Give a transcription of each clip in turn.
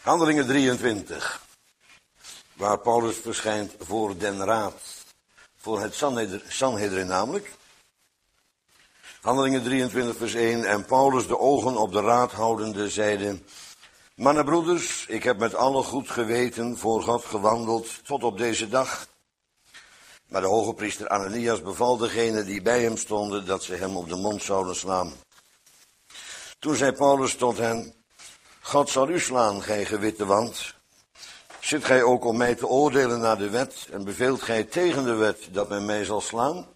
Handelingen 23, waar Paulus verschijnt voor den raad, voor het Sanhedrin namelijk. Handelingen 23 vers 1, en Paulus de ogen op de raad houdende zeide: Mannenbroeders, ik heb met alle goed geweten voor God gewandeld tot op deze dag. Maar de hoge priester Ananias beval degenen die bij hem stonden dat ze hem op de mond zouden slaan. Toen zei Paulus tot hen: God zal u slaan, gij gewitte wand. Zit gij ook om mij te oordelen naar de wet en beveelt gij tegen de wet dat men mij zal slaan?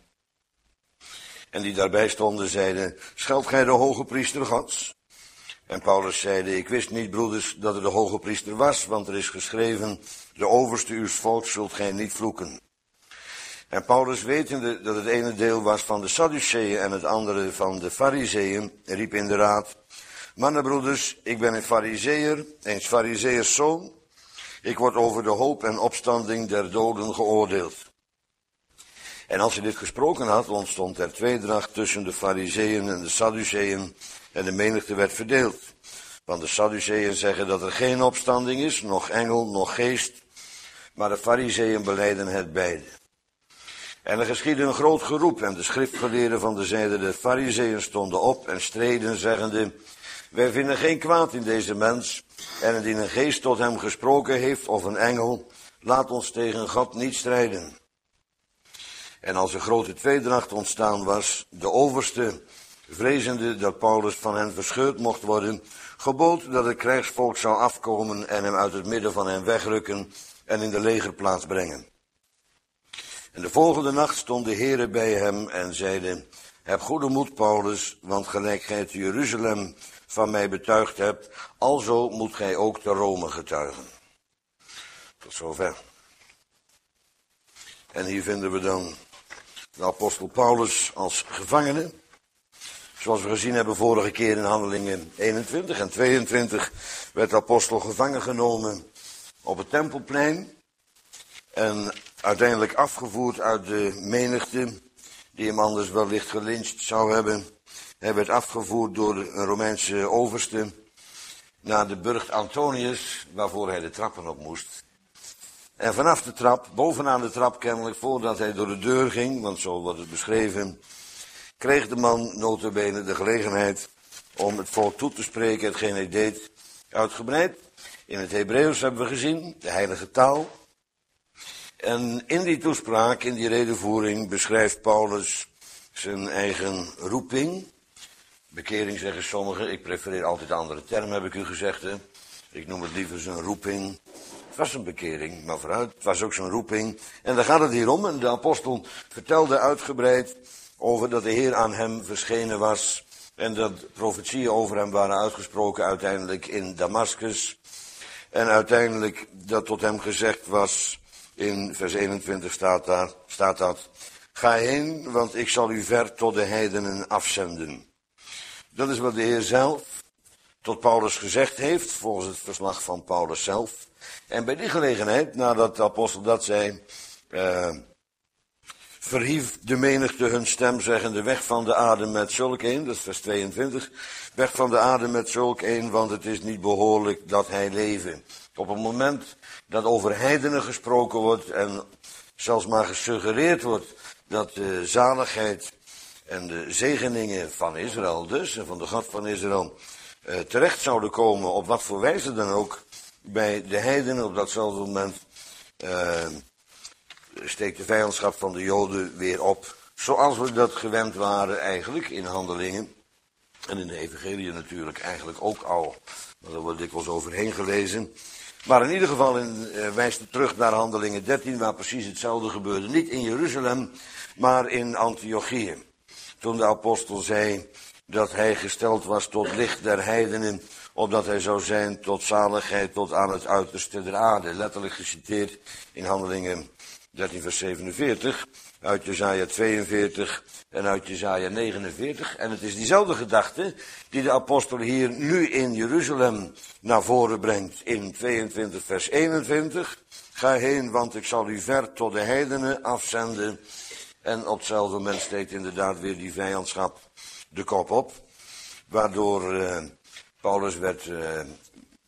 En die daarbij stonden zeiden: Scheldt gij de hoge priester Gods? En Paulus zeide: Ik wist niet, broeders, dat het de hoge priester was, want er is geschreven: De overste uws volks zult gij niet vloeken. En Paulus, wetende dat het ene deel was van de Sadduceeën en het andere van de Farizeeën, riep in de raad: Mannenbroeders, ik ben een Farizeeër, een Farizeeërs zoon. Ik word over de hoop en opstanding der doden geoordeeld. En als hij dit gesproken had, ontstond er tweedracht tussen de Farizeeën en de Sadduceeën, en de menigte werd verdeeld. Want de Sadduceeën zeggen dat er geen opstanding is, noch engel, noch geest, maar de Farizeeën belijden het beide. En er geschiedde een groot geroep, en de schriftgeleerden van de zijde der Farizeeën stonden op en streden, zeggende: Wij vinden geen kwaad in deze mens, en indien een geest tot hem gesproken heeft, of een engel, laat ons tegen God niet strijden. En als een grote tweedracht ontstaan was, de overste, vrezende dat Paulus van hen verscheurd mocht worden, gebood dat het krijgsvolk zou afkomen en hem uit het midden van hen wegrukken en in de legerplaats brengen. En de volgende nacht stond de Heere bij hem en zeide: Heb goede moed, Paulus, want gelijk gij te Jeruzalem van mij betuigd hebt, alzo moet gij ook te Rome getuigen. Tot zover. En hier vinden we dan de apostel Paulus als gevangene. Zoals we gezien hebben vorige keer in Handelingen 21 en 22 werd de apostel gevangen genomen op het Tempelplein. En uiteindelijk afgevoerd uit de menigte, die hem anders wellicht gelyncht zou hebben. Hij werd afgevoerd door een Romeinse overste naar de burcht Antonius, waarvoor hij de trappen op moest. En vanaf de trap, bovenaan de trap kennelijk, voordat hij door de deur ging, want zo wordt het beschreven, kreeg de man nota bene de gelegenheid om het volk toe te spreken, hetgeen hij deed uitgebreid. In het Hebreeuws hebben we gezien, de heilige taal. En in die toespraak, in die redevoering, beschrijft Paulus zijn eigen roeping. Bekering zeggen sommigen, ik prefereer altijd een andere term, heb ik u gezegd. Hè? Ik noem het liever zijn roeping. Het was een bekering, maar vooruit, het was ook zijn roeping. En daar gaat het hier om. En de apostel vertelde uitgebreid over dat de Heer aan hem verschenen was. En dat profetieën over hem waren uitgesproken uiteindelijk in Damascus. En uiteindelijk dat tot hem gezegd was, in vers 21 staat dat: Ga heen, want ik zal u ver tot de heidenen afzenden. Dat is wat de Heer zelf tot Paulus gezegd heeft, volgens het verslag van Paulus zelf. En bij die gelegenheid, nadat de apostel dat zei, verhief de menigte hun stem, zeggende: Weg van de adem met zulk een, dat is vers 22, weg van de adem met zulk een, want het is niet behoorlijk dat hij leven. Op het moment dat over heidenen gesproken wordt en zelfs maar gesuggereerd wordt dat de zaligheid en de zegeningen van Israël dus, en van de God van Israël, terecht zouden komen, op wat voor wijze dan ook, bij de heidenen, op datzelfde moment steekt de vijandschap van de Joden weer op. Zoals we dat gewend waren eigenlijk in Handelingen. En in de Evangelie natuurlijk eigenlijk ook al. Maar daar wordt dikwijls overheen gelezen. Maar in ieder geval wijst het terug naar Handelingen 13, waar precies hetzelfde gebeurde. Niet in Jeruzalem, maar in Antiochië. Toen de apostel zei dat hij gesteld was tot licht der heidenen, opdat hij zou zijn tot zaligheid tot aan het uiterste der aarde. Letterlijk geciteerd in Handelingen 13 vers 47, uit Jesaja 42 en uit Jesaja 49. En het is diezelfde gedachte die de apostel hier nu in Jeruzalem naar voren brengt in 22 vers 21. Ga heen, want ik zal u ver tot de heidenen afzenden. En op hetzelfde moment steekt inderdaad weer die vijandschap de kop op. Waardoor Paulus werd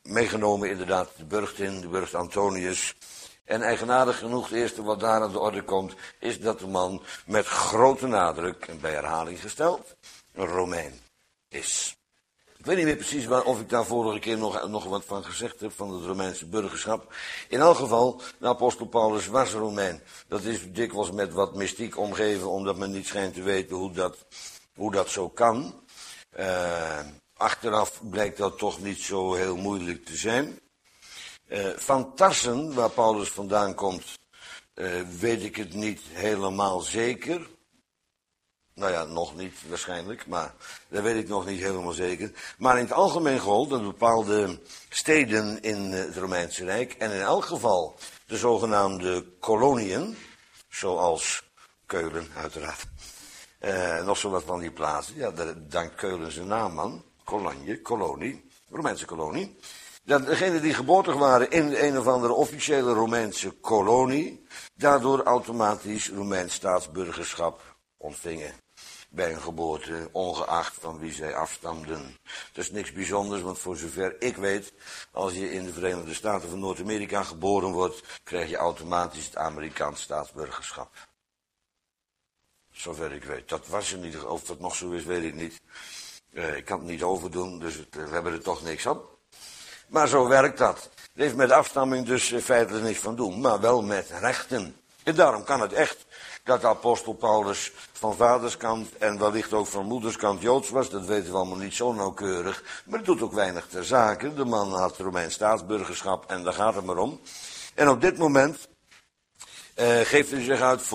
meegenomen inderdaad de burcht in, de burcht Antonius. En eigenaardig genoeg, het eerste wat daar aan de orde komt, is dat de man met grote nadruk, en bij herhaling gesteld, een Romein is. Ik weet niet meer precies of ik daar vorige keer nog wat van gezegd heb, van het Romeinse burgerschap. In elk geval, de apostel Paulus was Romein. Dat is dikwijls met wat mystiek omgeven, omdat men niet schijnt te weten hoe dat zo kan. Achteraf blijkt dat toch niet zo heel moeilijk te zijn. Van Tarsen, waar Paulus vandaan komt, weet ik het niet helemaal zeker. Nou ja, nog niet waarschijnlijk, maar dat weet ik nog niet helemaal zeker. Maar in het algemeen gold dat bepaalde steden in het Romeinse Rijk, en in elk geval de zogenaamde koloniën, zoals Keulen uiteraard, nog zo wat van die plaatsen, ja, daar dankt Keulen zijn naam aan, kolonie, Romeinse kolonie. Dat degenen die geboren waren in een of andere officiële Romeinse kolonie, daardoor automatisch Romeins staatsburgerschap ontvingen bij een geboorte, ongeacht van wie zij afstamden. Dat is niks bijzonders, want voor zover ik weet, als je in de Verenigde Staten van Noord-Amerika geboren wordt, krijg je automatisch het Amerikaans staatsburgerschap. Zover ik weet. Dat was in ieder geval, of dat nog zo is, weet ik niet. Ik kan het niet overdoen, dus we hebben er toch niks aan. Maar zo werkt dat. Het heeft met afstamming dus feitelijk niks van doen, maar wel met rechten. En daarom kan het echt dat de apostel Paulus van vaderskant en wellicht ook van moederskant Joods was. Dat weten we allemaal niet zo nauwkeurig. Maar het doet ook weinig ter zake. De man had Romeins staatsburgerschap en daar gaat het maar om. En op dit moment geeft hij zich uit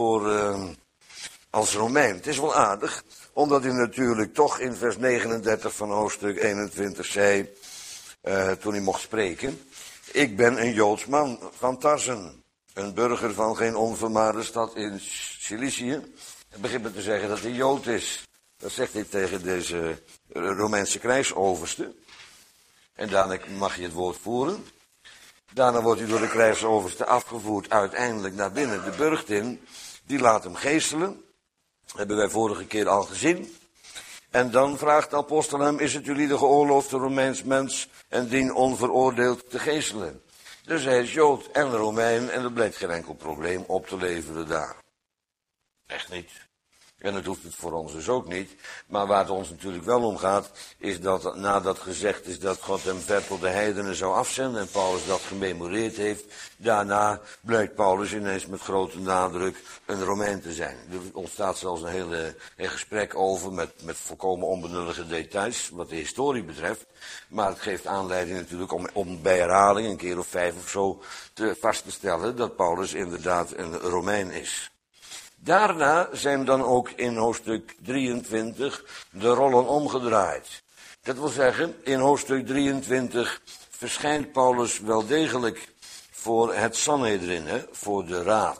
als Romein. Het is wel aardig, omdat hij natuurlijk toch in vers 39 van hoofdstuk 21 zei, toen hij mocht spreken: ik ben een Joods man van Tarsen, een burger van geen onvermaarde stad in Cilicië. Hij begint met te zeggen dat hij Jood is. Dat zegt hij tegen deze Romeinse krijgsoverste. En daarna mag je het woord voeren. Daarna wordt hij door de krijgsoverste afgevoerd, uiteindelijk naar binnen de burcht in. Die laat hem geestelen. Dat hebben wij vorige keer al gezien. En dan vraagt de apostel hem: is het jullie de geoorloofde Romeins mens en dien onveroordeeld te geestelen? Dus hij is Jood en Romein en er blijkt geen enkel probleem op te leveren daar. Echt niet. En dat hoeft het voor ons dus ook niet. Maar waar het ons natuurlijk wel om gaat, is dat nadat gezegd is dat God hem ver tot de heidenen zou afzenden en Paulus dat gememoreerd heeft, daarna blijkt Paulus ineens met grote nadruk een Romein te zijn. Er ontstaat zelfs een gesprek over met volkomen onbenullige details, wat de historie betreft. Maar het geeft aanleiding natuurlijk om bij herhaling, een keer of 5 of zo, vast te stellen dat Paulus inderdaad een Romein is. Daarna zijn dan ook in hoofdstuk 23 de rollen omgedraaid. Dat wil zeggen, in hoofdstuk 23 verschijnt Paulus wel degelijk voor het Sanhedrin, voor de raad.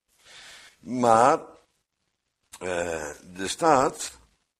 Maar er staat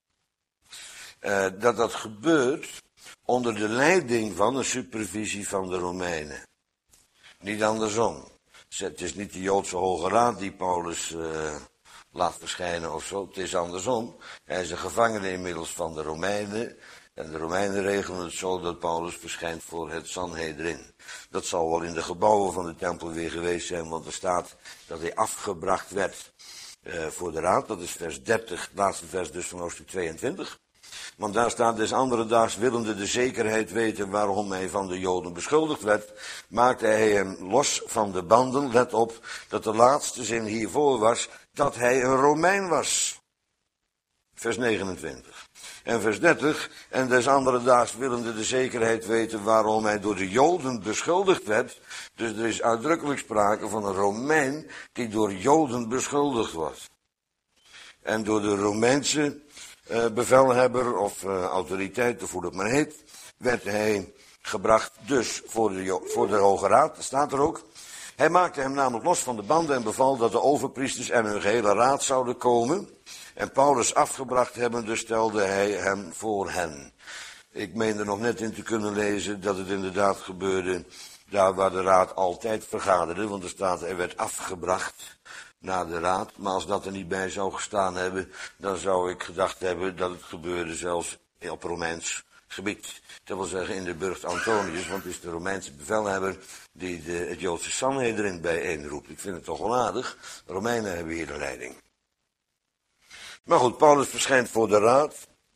dat gebeurt onder de leiding van de supervisie van de Romeinen. Niet andersom. Het is niet de Joodse Hoge Raad die Paulus laat verschijnen of zo. Het is andersom. Hij is een gevangene inmiddels van de Romeinen. En de Romeinen regelen het zo dat Paulus verschijnt voor het Sanhedrin. Dat zal wel in de gebouwen van de tempel weer geweest zijn, want er staat dat hij afgebracht werd voor de raad. Dat is vers 30, het laatste vers dus van hoofdstuk 22. Want daar staat: des andere daags willende de zekerheid weten waarom hij van de Joden beschuldigd werd, maakte hij hem los van de banden. Let op dat de laatste zin hiervoor was dat hij een Romein was. Vers 29. En vers 30. En des andere daags willende de zekerheid weten waarom hij door de Joden beschuldigd werd. Dus er is uitdrukkelijk sprake van een Romein die door Joden beschuldigd wordt. En door de Romeinse bevelhebber of autoriteit, of hoe dat maar heet, werd hij gebracht dus voor de Hoge Raad, dat staat er ook. Hij maakte hem namelijk los van de banden en beval dat de overpriesters en hun gehele raad zouden komen. En Paulus afgebracht hebbende stelde hij hem voor hen. Ik meen er nog net in te kunnen lezen dat het inderdaad gebeurde daar waar de raad altijd vergaderde, want er staat: hij werd afgebracht naar de raad. Maar als dat er niet bij zou gestaan hebben, dan zou ik gedacht hebben dat het gebeurde zelfs op Romeins gebied. Dat wil zeggen in de burcht Antonius, want het is de Romeinse bevelhebber die het Joodse Sanhedrin bijeenroept. Ik vind het toch wel aardig. De Romeinen hebben hier de leiding. Maar goed, Paulus verschijnt voor de raad.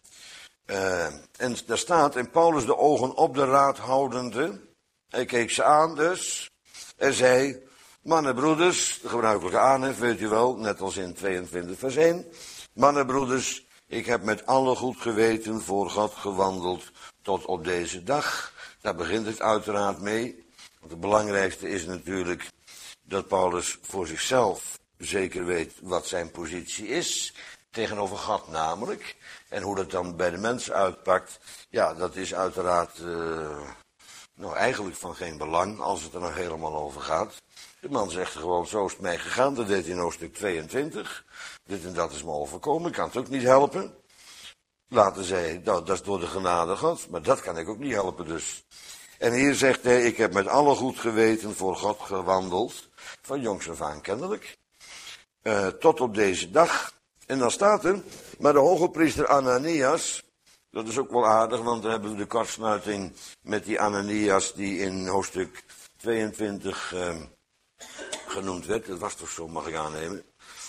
En daar staat, en Paulus de ogen op de raad houdende, hij keek ze aan dus, en zei, mannen broeders, de gebruikelijke aanhef, weet u wel, net als in 22 vers 1, mannen broeders, ik heb met alle goed geweten voor God gewandeld tot op deze dag. Daar begint het uiteraard mee, want het belangrijkste is natuurlijk dat Paulus voor zichzelf zeker weet wat zijn positie is, tegenover God namelijk. En hoe dat dan bij de mensen uitpakt, ja, dat is uiteraard eigenlijk van geen belang als het er nog helemaal over gaat. De man zegt gewoon, zo is het mij gegaan, dat deed hij in hoofdstuk 22. Dit en dat is me overkomen, ik kan het ook niet helpen. Later zei hij, nou, dat is door de genade Gods, maar dat kan ik ook niet helpen dus. En hier zegt hij, ik heb met alle goed geweten voor God gewandeld, van jongs af aan kennelijk, tot op deze dag. En dan staat er, maar de hogepriester Ananias, dat is ook wel aardig, want dan hebben we de kortsluiting met die Ananias die in hoofdstuk 22 genoemd werd. Dat was toch zo, mag ik aannemen.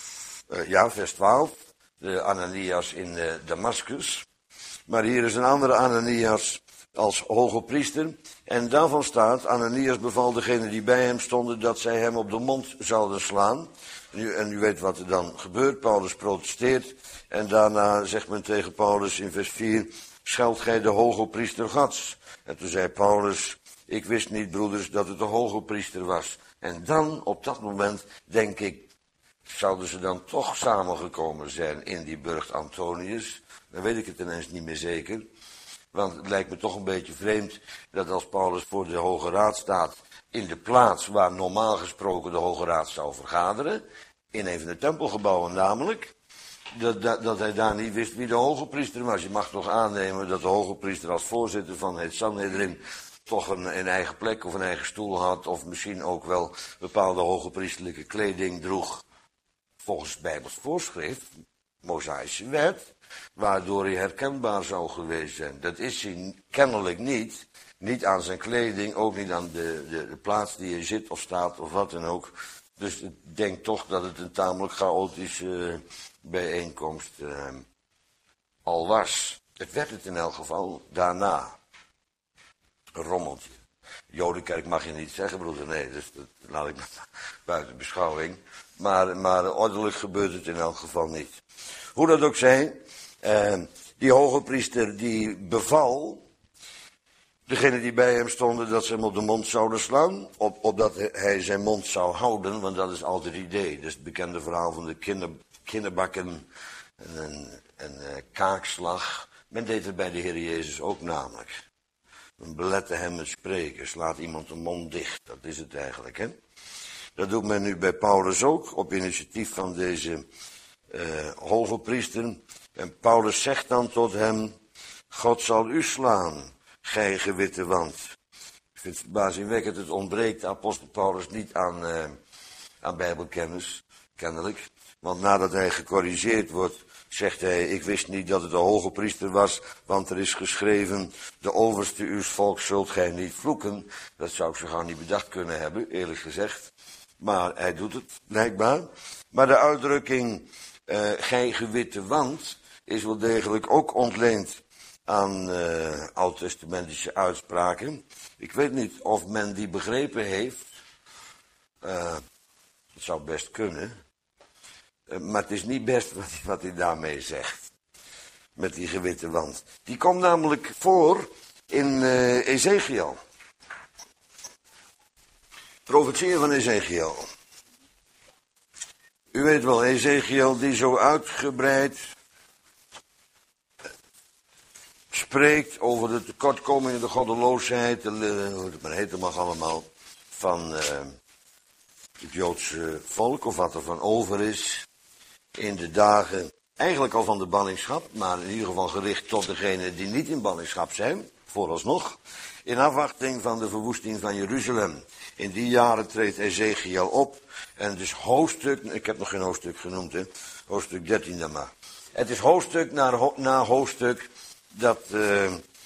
Ja, vers 12, de Ananias in Damascus. Maar hier is een andere Ananias als hogepriester. En daarvan staat, Ananias beval degenen die bij hem stonden dat zij hem op de mond zouden slaan. En u weet wat er dan gebeurt. Paulus protesteert. En daarna zegt men tegen Paulus in vers 4, scheldt gij de hogepriester Gods? En toen zei Paulus, ik wist niet, broeders, dat het de hogepriester was. En dan, op dat moment, denk ik, zouden ze dan toch samengekomen zijn in die burcht Antonius. Dan weet ik het ineens niet meer zeker. Want het lijkt me toch een beetje vreemd dat als Paulus voor de Hoge Raad staat, in de plaats waar normaal gesproken de Hoge Raad zou vergaderen, in een van de tempelgebouwen namelijk, dat hij daar niet wist wie de hogepriester was. Je mag toch aannemen dat de hogepriester als voorzitter van het Sanhedrin toch een eigen plek of een eigen stoel had, of misschien ook wel bepaalde hogepriesterlijke kleding droeg, volgens Bijbels voorschrift, Mosaïsche wet, waardoor hij herkenbaar zou geweest zijn. Dat is hij kennelijk niet. Niet aan zijn kleding, ook niet aan de plaats die hij zit of staat of wat dan ook. Dus ik denk toch dat het een tamelijk chaotische bijeenkomst al was. Het werd het in elk geval daarna. Een rommeltje. Jodenkerk mag je niet zeggen, broeder, nee, dus dat laat ik buiten beschouwing. Maar ordelijk gebeurt het in elk geval niet. Hoe dat ook zij, die hogepriester die beval degenen die bij hem stonden dat ze hem op de mond zouden slaan, opdat hij zijn mond zou houden, want dat is altijd het idee. Dat is het bekende verhaal van de kinderbakken en kaakslag. Men deed het bij de Heer Jezus ook namelijk. Men belette hem het spreken, slaat iemand de mond dicht, dat is het eigenlijk, hè. Dat doet men nu bij Paulus ook, op initiatief van deze hogepriester. En Paulus zegt dan tot hem, God zal u slaan, gij gewitte wand. Ik vind het verbazingwekkend, het ontbreekt de apostel Paulus niet aan bijbelkennis, kennelijk. Want nadat hij gecorrigeerd wordt, zegt hij, ik wist niet dat het de hoge priester was, want er is geschreven, de overste uws volks zult gij niet vloeken. Dat zou ik zo gauw niet bedacht kunnen hebben, eerlijk gezegd. Maar hij doet het, blijkbaar. Maar de uitdrukking, gij gewitte wand, is wel degelijk ook ontleend aan oud-testamentische uitspraken. Ik weet niet of men die begrepen heeft. Het zou best kunnen. Maar het is niet best wat hij daarmee zegt. Met die gewitte wand. Die komt namelijk voor in Ezekiel. Profetieën van Ezekiel. U weet wel, Ezekiel die zo uitgebreid spreekt over de tekortkomingen, de goddeloosheid, hoe het maar heet mag allemaal, van het Joodse volk, of wat er van over is, in de dagen, eigenlijk al van de ballingschap, maar in ieder geval gericht tot degenen die niet in ballingschap zijn, vooralsnog, in afwachting van de verwoesting van Jeruzalem. In die jaren treedt Ezekiel op, en dus hoofdstuk, ik heb nog geen hoofdstuk genoemd, hè, hoofdstuk 13 dan maar. Het is hoofdstuk na hoofdstuk dat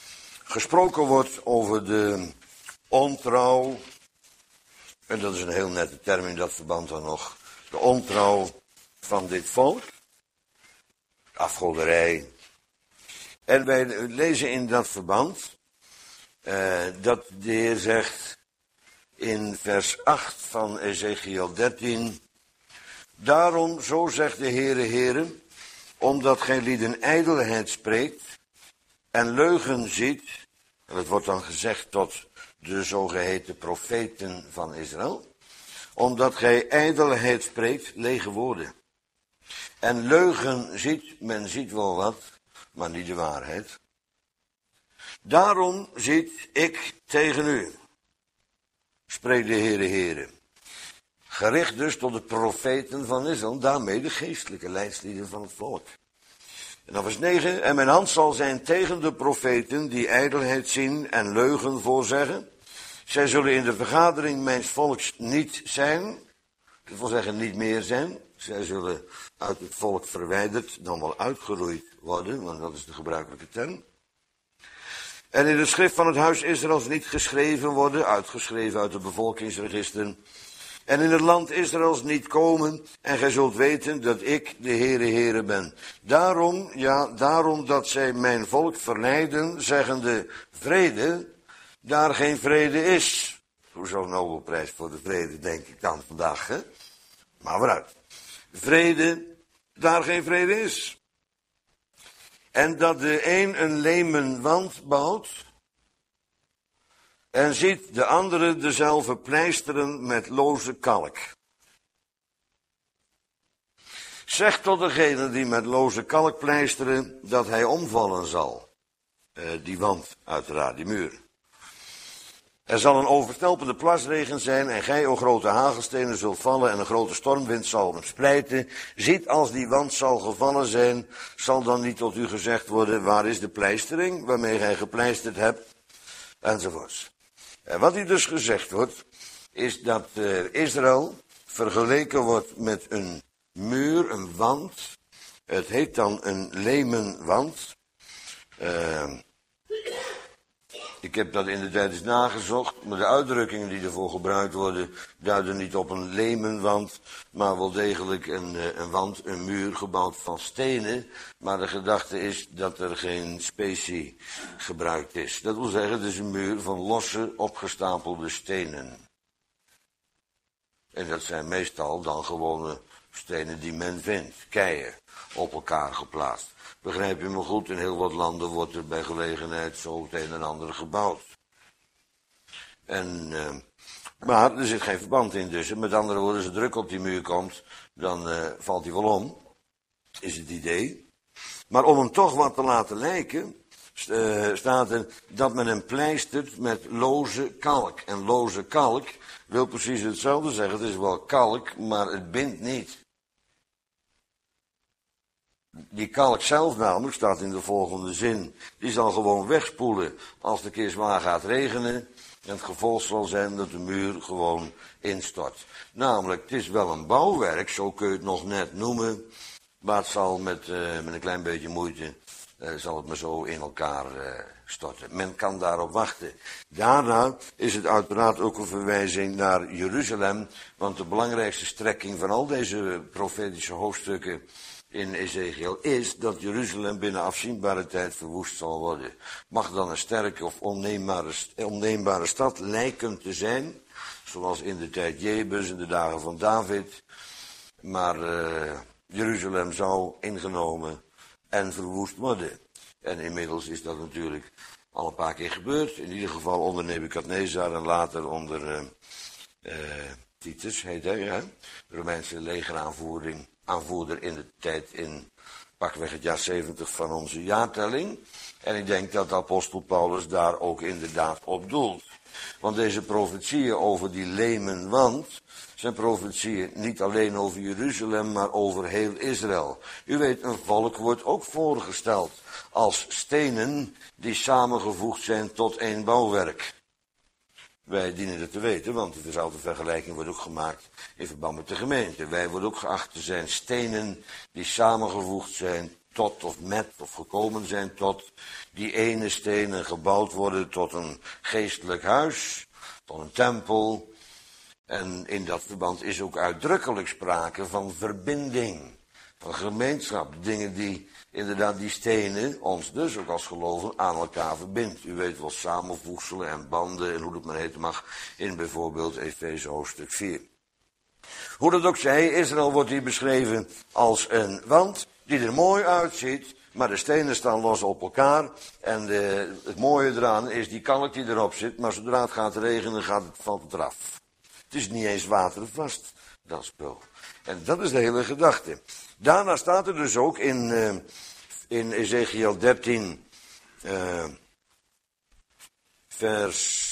gesproken wordt over de ontrouw, en dat is een heel nette term in dat verband dan nog, de ontrouw van dit volk, afgoderij. En wij lezen in dat verband dat de Heer zegt in vers 8 van Ezechiel 13, daarom, zo zegt de Heere, omdat gij lieden ijdelheid spreekt en leugen ziet, en het wordt dan gezegd tot de zogeheten profeten van Israël, omdat gij ijdelheid spreekt, lege woorden. En leugen ziet, men ziet wel wat, maar niet de waarheid. Daarom ziet ik tegen u, spreekt de Heere. Gericht dus tot de profeten van Israël, daarmee de geestelijke leidslieden van het volk. En dan vers 9, en mijn hand zal zijn tegen de profeten die ijdelheid zien en leugen voorzeggen. Zij zullen in de vergadering mijns volks niet zijn, dat wil zeggen niet meer zijn. Zij zullen uit het volk verwijderd, dan wel uitgeroeid worden, want dat is de gebruikelijke term. En in de schrift van het huis Israëls niet geschreven worden, uitgeschreven uit de bevolkingsregisteren. En in het land Israëls niet komen, en gij zult weten dat ik de Heere ben. Daarom, ja, daarom dat zij mijn volk verleiden, zeggende vrede, daar geen vrede is. Hoezo Nobelprijs voor de vrede, denk ik dan vandaag, hè? Maar vooruit. Vrede, daar geen vrede is. En dat de een lemen wand bouwt, en ziet de andere dezelfde pleisteren met loze kalk. Zeg tot degene die met loze kalk pleisteren, dat hij omvallen zal. Die wand, uiteraard, die muur. Er zal een overstelpende plasregen zijn, en gij, o grote hagelstenen, zult vallen, en een grote stormwind zal hem splijten. Ziet, als die wand zal gevallen zijn, zal dan niet tot u gezegd worden, waar is de pleistering, waarmee gij gepleisterd hebt, enzovoorts. En wat hier dus gezegd wordt, is dat Israël vergeleken wordt met een muur, een wand. Het heet dan een lemen wand. Ik heb dat in de tijd eens nagezocht, maar de uitdrukkingen die ervoor gebruikt worden, duiden niet op een lemenwand, maar wel degelijk een wand, een muur gebouwd van stenen. Maar de gedachte is dat er geen specie gebruikt is. Dat wil zeggen, het is een muur van losse, opgestapelde stenen. En dat zijn meestal dan gewone stenen die men vindt, keien, op elkaar geplaatst. Begrijp je me goed, in heel wat landen wordt er bij gelegenheid zo het een en ander gebouwd. Maar er zit geen verband in tussen. Met andere woorden, als er druk op die muur komt, dan valt hij wel om, is het idee. Maar om hem toch wat te laten lijken, staat er dat men hem pleistert met loze kalk. En loze kalk wil precies hetzelfde zeggen. Het is wel kalk, maar het bindt niet. Die kalk zelf namelijk, staat in de volgende zin, die zal gewoon wegspoelen als het een keer zwaar gaat regenen. En het gevolg zal zijn dat de muur gewoon instort. Namelijk, het is wel een bouwwerk, zo kun je het nog net noemen. Maar het zal met een klein beetje moeite, zal het maar zo in elkaar storten. Men kan daarop wachten. Daarna is het uiteraard ook een verwijzing naar Jeruzalem. Want de belangrijkste strekking van al deze profetische hoofdstukken in Ezechiel is dat Jeruzalem binnen afzienbare tijd verwoest zal worden. Mag dan een sterke of onneembare stad lijken te zijn, zoals in de tijd Jebus in de dagen van David. Maar Jeruzalem zou ingenomen en verwoest worden. En inmiddels is dat natuurlijk al een paar keer gebeurd. In ieder geval onder Nebukadnezar en later onder Titus, heet hij, ja? De Romeinse legeraanvoerder in de tijd in pakweg het jaar 70 van onze jaartelling. En ik denk dat de apostel Paulus daar ook inderdaad op doelt. Want deze profetieën over die lemen wand zijn profetieën niet alleen over Jeruzalem, maar over heel Israël. U weet, een volk wordt ook voorgesteld als stenen die samengevoegd zijn tot één bouwwerk. Wij dienen dat te weten, want dezelfde vergelijking wordt ook gemaakt in verband met de gemeente. Wij worden ook geacht te zijn stenen die samengevoegd zijn tot of met of gekomen zijn tot die ene stenen gebouwd worden tot een geestelijk huis, tot een tempel. En in dat verband is ook uitdrukkelijk sprake van verbinding, van gemeenschap. Dingen die inderdaad die stenen ons dus ook als gelovigen aan elkaar verbindt. U weet wel samenvoegselen en banden en hoe dat maar heten mag in bijvoorbeeld Efeze hoofdstuk 4. Hoe dat ook zij, Israël wordt hier beschreven als een wand die er mooi uitziet, maar de stenen staan los op elkaar. En het mooie eraan is die kalk die erop zit, maar zodra het gaat regenen valt het eraf. Het is niet eens watervast, dat spul. En dat is de hele gedachte. Daarna staat er dus ook in Ezekiel 13, vers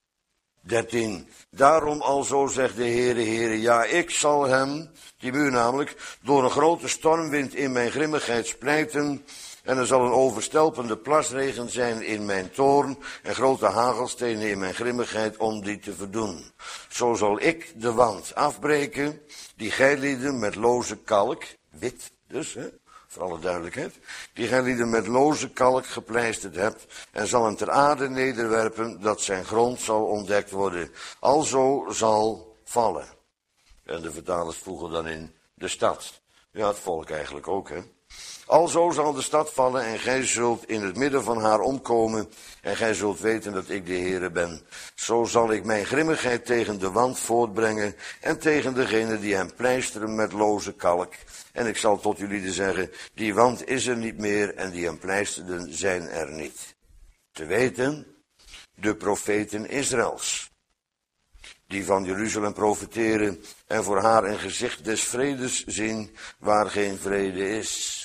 13. Daarom alzo zegt de Heere, ja, ik zal hem, die muur namelijk, door een grote stormwind in mijn grimmigheid splijten. En er zal een overstelpende plasregen zijn in mijn toorn en grote hagelstenen in mijn grimmigheid om die te verdoen. Zo zal ik de wand afbreken, die gijlieden met loze kalk, wit dus, voor alle duidelijkheid, die gijlieden met loze kalk gepleisterd hebt, en zal hem ter aarde nederwerpen, dat zijn grond zal ontdekt worden. Alzo zal vallen. En de vertalers voegen dan in de stad. Ja, het volk eigenlijk ook, Alzo zal de stad vallen en gij zult in het midden van haar omkomen en gij zult weten dat ik de Heere ben. Zo zal ik mijn grimmigheid tegen de wand voortbrengen en tegen degene die hem pleisteren met loze kalk. En ik zal tot jullie zeggen, die wand is er niet meer en die hem pleisterden zijn er niet. Te weten, de profeten Israëls, die van Jeruzalem profeteren en voor haar een gezicht des vredes zien waar geen vrede is.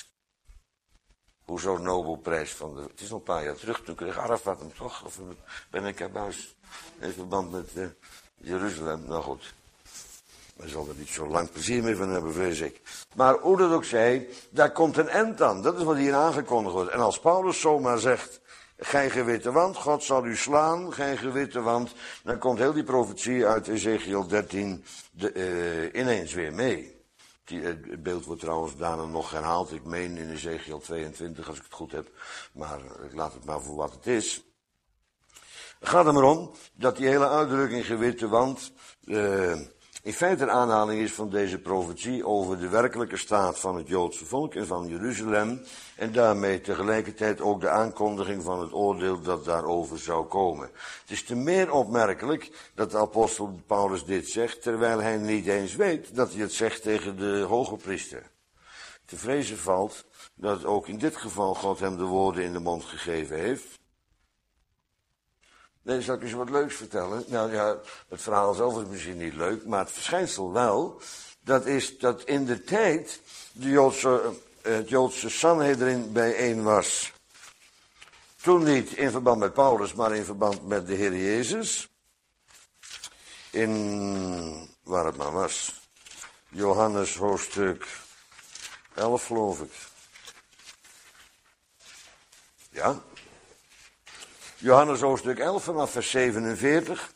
Hoezo Nobelprijs van de... Het is al een paar jaar terug, toen kreeg Arafat hem toch? Of ben ik erbij in verband met Jeruzalem? Nou goed, hij zal er niet zo lang plezier mee van hebben, vrees ik. Maar hoe dat ook zij, daar komt een eind aan. Dat is wat hier aangekondigd wordt. En als Paulus zomaar zegt, gij gewitte wand, God zal u slaan, gij gewitte wand, dan komt heel die profetie uit Ezekiel 13 ineens weer mee. Het beeld wordt trouwens daarna nog herhaald. Ik meen in Ezekiel 22, als ik het goed heb. Maar ik laat het maar voor wat het is. Het gaat er maar om dat die hele uitdrukking gewitte wand in feite een aanhaling is van deze profetie over de werkelijke staat van het Joodse volk en van Jeruzalem. En daarmee tegelijkertijd ook de aankondiging van het oordeel dat daarover zou komen. Het is te meer opmerkelijk dat de apostel Paulus dit zegt, terwijl hij niet eens weet dat hij het zegt tegen de hoge priester. Te vrezen valt dat ook in dit geval God hem de woorden in de mond gegeven heeft. Nee, zal ik eens wat leuks vertellen? Nou ja, het verhaal zelf is misschien niet leuk, maar het verschijnsel wel. Dat is dat in de tijd het Joodse Sanhedrin bijeen was. Toen niet in verband met Paulus, maar in verband met de Heer Jezus. Waar het maar was. Johannes hoofdstuk 11 geloof ik. Ja. Johannes hoofdstuk 11 vanaf vers 47.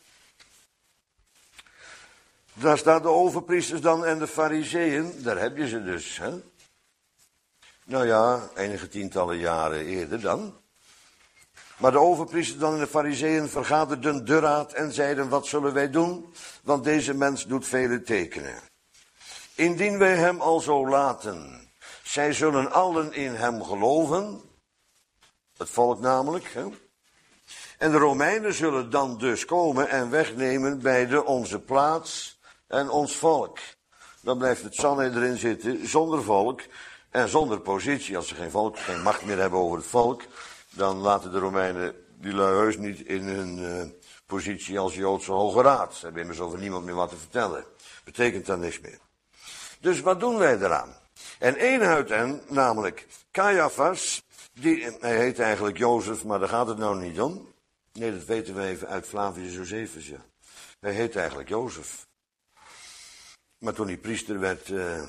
Daar staat de overpriesters dan en de farizeeën, daar heb je ze dus. Nou ja, enige tientallen jaren eerder dan. Maar de overpriesters dan en de farizeeën vergaderden de raad en zeiden, wat zullen wij doen? Want deze mens doet vele tekenen. Indien wij hem al zo laten, zij zullen allen in hem geloven. Het volk namelijk, En de Romeinen zullen dan dus komen en wegnemen beide onze plaats en ons volk. Dan blijft het Sanhedrin zitten zonder volk en zonder positie. Als ze geen volk, geen macht meer hebben over het volk, dan laten de Romeinen die lui heus niet in hun positie als Joodse Hoge Raad. Ze hebben immers over niemand meer wat te vertellen. Betekent dan niks meer. Dus wat doen wij eraan? En één uit hen, namelijk Caiaphas, hij heet eigenlijk Jozef, maar daar gaat het nou niet om. Nee, dat weten we even uit Flavius Josephus, ja. Hij heet eigenlijk Jozef. Maar toen hij priester werd,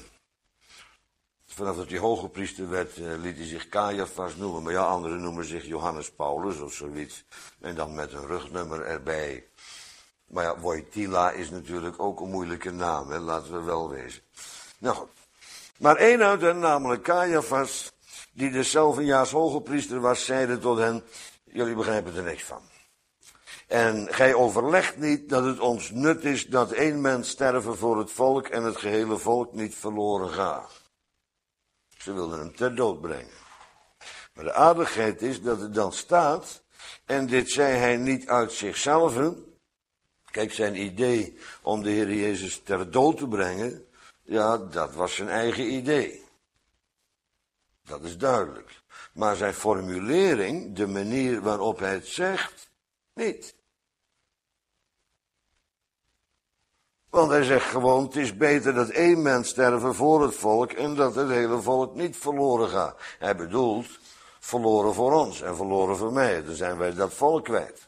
vanaf dat hij hoge priester werd, liet hij zich Caiaphas noemen. Maar ja, anderen noemen zich Johannes Paulus of zoiets. En dan met een rugnummer erbij. Maar ja, Wojtyla is natuurlijk ook een moeilijke naam, laten we wel wezen. Nou goed. Maar één uit hen, namelijk Caiaphas, die deszelfde jaars hogepriester was, zeide tot hen, jullie begrijpen er niks van. En gij overlegt niet dat het ons nut is dat één mens sterven voor het volk en het gehele volk niet verloren gaat. Ze wilden hem ter dood brengen. Maar de aardigheid is dat het dan staat, en dit zei hij niet uit zichzelf. Kijk, zijn idee om de Heer Jezus ter dood te brengen, ja, dat was zijn eigen idee. Dat is duidelijk. Maar zijn formulering, de manier waarop hij het zegt, niet. Want hij zegt gewoon, het is beter dat één mens sterven voor het volk en dat het hele volk niet verloren gaat. Hij bedoelt, verloren voor ons en verloren voor mij. Dan zijn wij dat volk kwijt.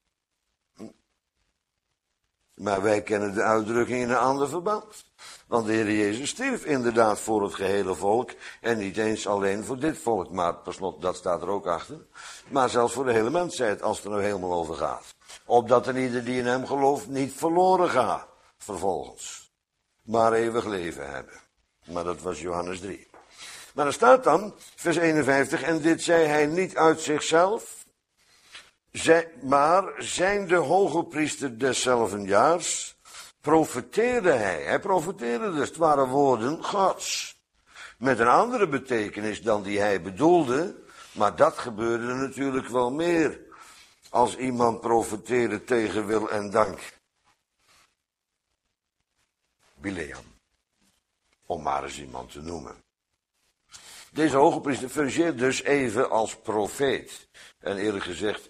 Maar wij kennen de uitdrukking in een ander verband. Want de Heer Jezus stierf inderdaad voor het gehele volk. En niet eens alleen voor dit volk. Maar per slot, dat staat er ook achter. Maar zelfs voor de hele mensheid, als het er nou helemaal over gaat. Opdat er ieder die in hem gelooft niet verloren gaat. Vervolgens. Maar eeuwig leven hebben. Maar dat was Johannes 3. Maar er staat dan, vers 51. En dit zei hij niet uit zichzelf. Maar zijn de hogepriester deszelfden jaars, profeteerde hij. Hij profeteerde dus, het waren woorden Gods. Met een andere betekenis dan die hij bedoelde, maar dat gebeurde natuurlijk wel meer. Als iemand profeteerde tegen wil en dank. Bileam. Om maar eens iemand te noemen. Deze hogepriester fungeert dus even als profeet. En eerlijk gezegd,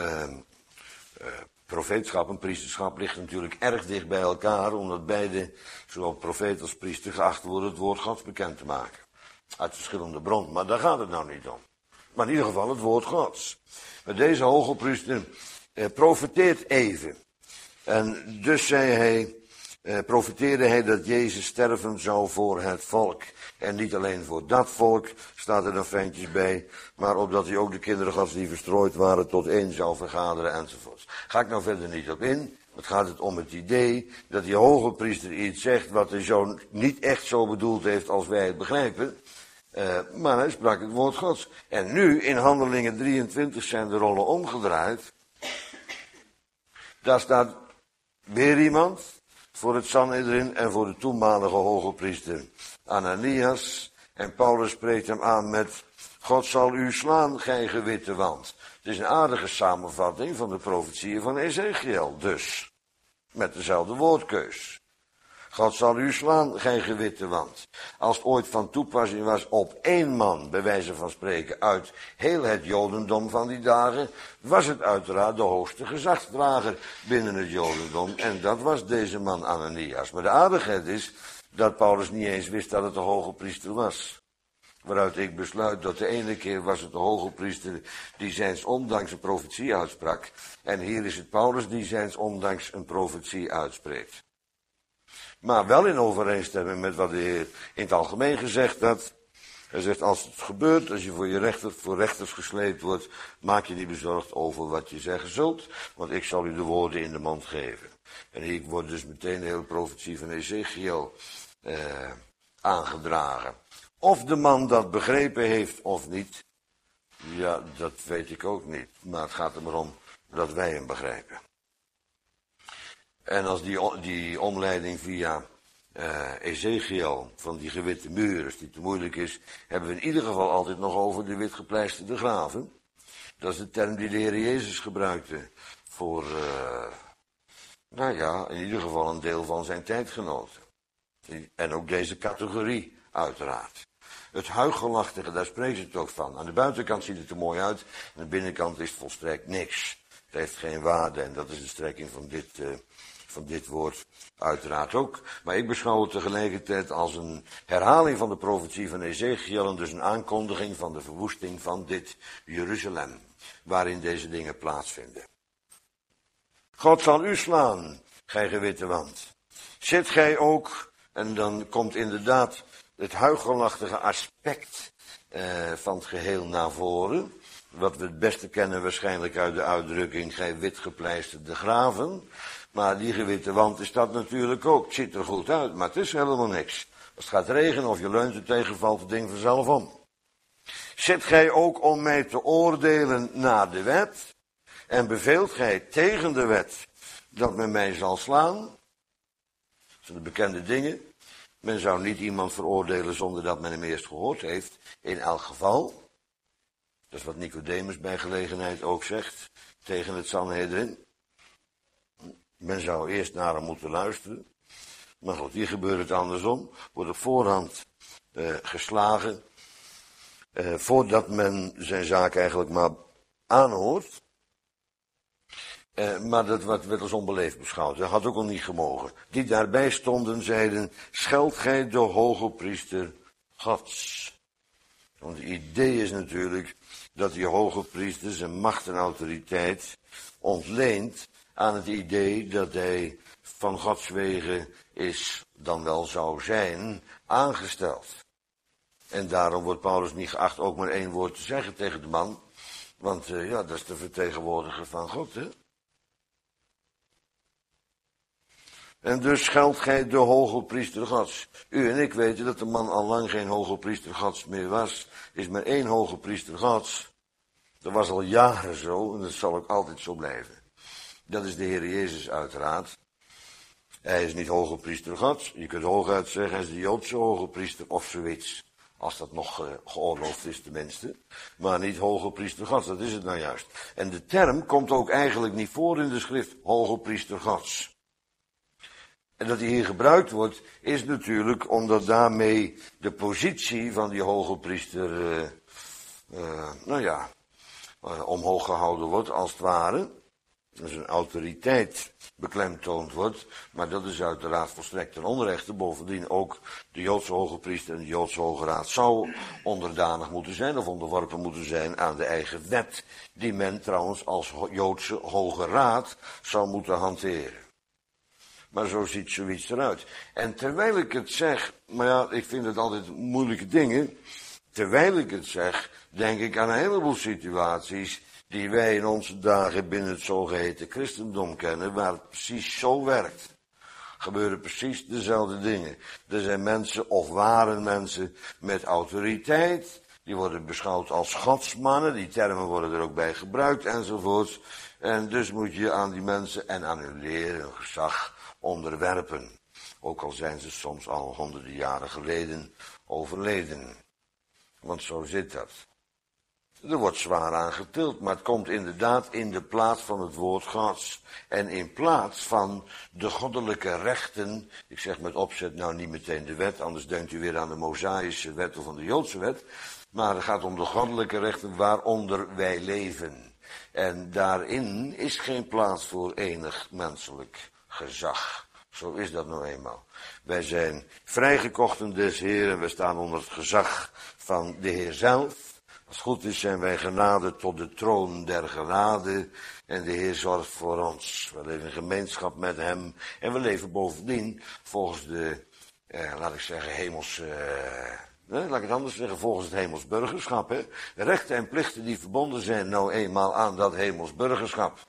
profeetschap en priesterschap ligt natuurlijk erg dicht bij elkaar, omdat beide, zowel profeet als priester, geacht worden het woord Gods bekend te maken. Uit verschillende bronnen, maar daar gaat het nou niet om. Maar in ieder geval het woord Gods. Maar deze hogepriester profeteert even. En dus zei hij, profeteerde hij dat Jezus sterven zou voor het volk. En niet alleen voor dat volk, staat er dan ventjes bij, maar opdat hij ook de kinderen Gods die verstrooid waren tot één zou vergaderen enzovoorts. Ga ik nou verder niet op in. Het gaat om het idee dat die hogepriester iets zegt wat hij zo niet echt zo bedoeld heeft als wij het begrijpen. Maar hij sprak het woord Gods. En nu, in Handelingen 23 zijn de rollen omgedraaid. Daar staat weer iemand voor het Sanhedrin en voor de toenmalige hogepriester Ananias. En Paulus spreekt hem aan met, God zal u slaan, gij gewitte wand. Het is een aardige samenvatting van de profetieën van Ezechiel, dus. Met dezelfde woordkeus. God zal u slaan, gij gewitte wand. Als het ooit van toepassing was op één man, bij wijze van spreken, uit heel het Jodendom van die dagen, was het uiteraard de hoogste gezagsdrager binnen het Jodendom. En dat was deze man Ananias. Maar de aardigheid is dat Paulus niet eens wist dat het de hogepriester was. Waaruit ik besluit dat de ene keer was het de hogepriester die zijns ondanks een profetie uitsprak. En hier is het Paulus die zijns ondanks een profetie uitspreekt. Maar wel in overeenstemming met wat de Heer in het algemeen gezegd had. Hij zegt, als het gebeurt, als je voor rechters gesleept wordt, maak je niet bezorgd over wat je zeggen zult, want ik zal u de woorden in de mond geven. En hier wordt dus meteen de hele profetie van Ezechiel aangedragen. Of de man dat begrepen heeft of niet, ja, dat weet ik ook niet. Maar het gaat er maar om dat wij hem begrijpen. En als die omleiding via Ezechiel van die gewitte muur, als die te moeilijk is, hebben we in ieder geval altijd nog over de witgepleisterde graven. Dat is de term die de Heer Jezus gebruikte voor, nou ja, in ieder geval een deel van zijn tijdgenoten. En ook deze categorie, uiteraard. Het huichelachtige, daar spreekt ze het ook van. Aan de buitenkant ziet het er mooi uit, aan de binnenkant is het volstrekt niks. Het heeft geen waarde en dat is de strekking van dit woord uiteraard ook. Maar ik beschouw het tegelijkertijd als een herhaling van de profetie van Ezechiel en dus een aankondiging van de verwoesting van dit Jeruzalem, waarin deze dingen plaatsvinden. God zal u slaan, gij gewitte wand. Zit gij ook, en dan komt inderdaad het huichelachtige aspect van het geheel naar voren. Wat we het beste kennen waarschijnlijk uit de uitdrukking, gij witgepleisterde graven. Maar die gewitte wand is dat natuurlijk ook. Het ziet er goed uit, maar het is helemaal niks. Als het gaat regenen of je leunt er tegen, valt het ding vanzelf om. Zit gij ook om mij te oordelen naar de wet? En beveelt gij tegen de wet dat men mij zal slaan? Dat zijn de bekende dingen. Men zou niet iemand veroordelen zonder dat men hem eerst gehoord heeft. In elk geval. Dat is wat Nicodemus bij gelegenheid ook zegt tegen het Sanhedrin. Men zou eerst naar hem moeten luisteren. Maar goed, hier gebeurt het andersom. Wordt op voorhand geslagen. Voordat men zijn zaak eigenlijk maar aanhoort. Maar dat werd als onbeleefd beschouwd. Dat had ook al niet gemogen. Die daarbij stonden zeiden, scheldt gij de hoge priester Gods. Want het idee is natuurlijk dat die hoge priester zijn macht en autoriteit ontleent aan het idee dat hij van Gods wegen is, dan wel zou zijn, aangesteld. En daarom wordt Paulus niet geacht ook maar één woord te zeggen tegen de man. Want ja, dat is de vertegenwoordiger van God, hè. En dus scheldt gij de hoge priester Gods. U en ik weten dat de man al lang geen hoge priester Gods meer was. Er is maar één hoge priester Gods. Dat was al jaren zo en dat zal ook altijd zo blijven. Dat is de Heer Jezus uiteraard. Hij is niet hoge priester Gods. Je kunt hooguit zeggen, hij is de Joodse hoge priester of zoiets. Als dat nog geoorloofd is tenminste. Maar niet hoge priester Gods, dat is het nou juist. En de term komt ook eigenlijk niet voor in de schrift, hoge priester Gods. En dat die hier gebruikt wordt, is natuurlijk omdat daarmee de positie van die hoge priester, omhoog gehouden wordt, als het ware. Dus een autoriteit beklemtoond wordt, maar dat is uiteraard volstrekt ten onrechte. Bovendien ook de Joodse hoge priester en de Joodse hoge raad zou onderdanig moeten zijn of onderworpen moeten zijn aan de eigen wet, die men trouwens als Joodse hoge raad zou moeten hanteren. Maar zo ziet zoiets eruit. En terwijl ik het zeg, maar ja, ik vind het altijd moeilijke dingen. Terwijl ik het zeg, denk ik aan een heleboel situaties die wij in onze dagen binnen het zogeheten christendom kennen, waar het precies zo werkt. Gebeuren precies dezelfde dingen. Er zijn mensen of waren mensen met autoriteit, die worden beschouwd als godsmannen, die termen worden er ook bij gebruikt enzovoort. En dus moet je aan die mensen en aan hun leer en gezag onderwerpen. Ook al zijn ze soms al honderden jaren geleden overleden. Want zo zit dat. Er wordt zwaar aan getild, maar het komt inderdaad in de plaats van het woord Gods. En in plaats van de goddelijke rechten, ik zeg met opzet nou niet meteen de wet, anders denkt u weer aan de Mosaïsche wet of aan de Joodse wet. Maar het gaat om de goddelijke rechten waaronder wij leven. En daarin is geen plaats voor enig menselijk gezag. Zo is dat nou eenmaal. Wij zijn vrijgekochten des Heeren, we staan onder het gezag van de Heer zelf. Als het goed is zijn wij genaderd tot de troon der genade en de Heer zorgt voor ons. We leven in gemeenschap met hem en we leven bovendien volgens de, laat ik zeggen, laat ik het anders zeggen, volgens het hemels burgerschap. Hè? Rechten en plichten die verbonden zijn nou eenmaal aan dat hemels burgerschap.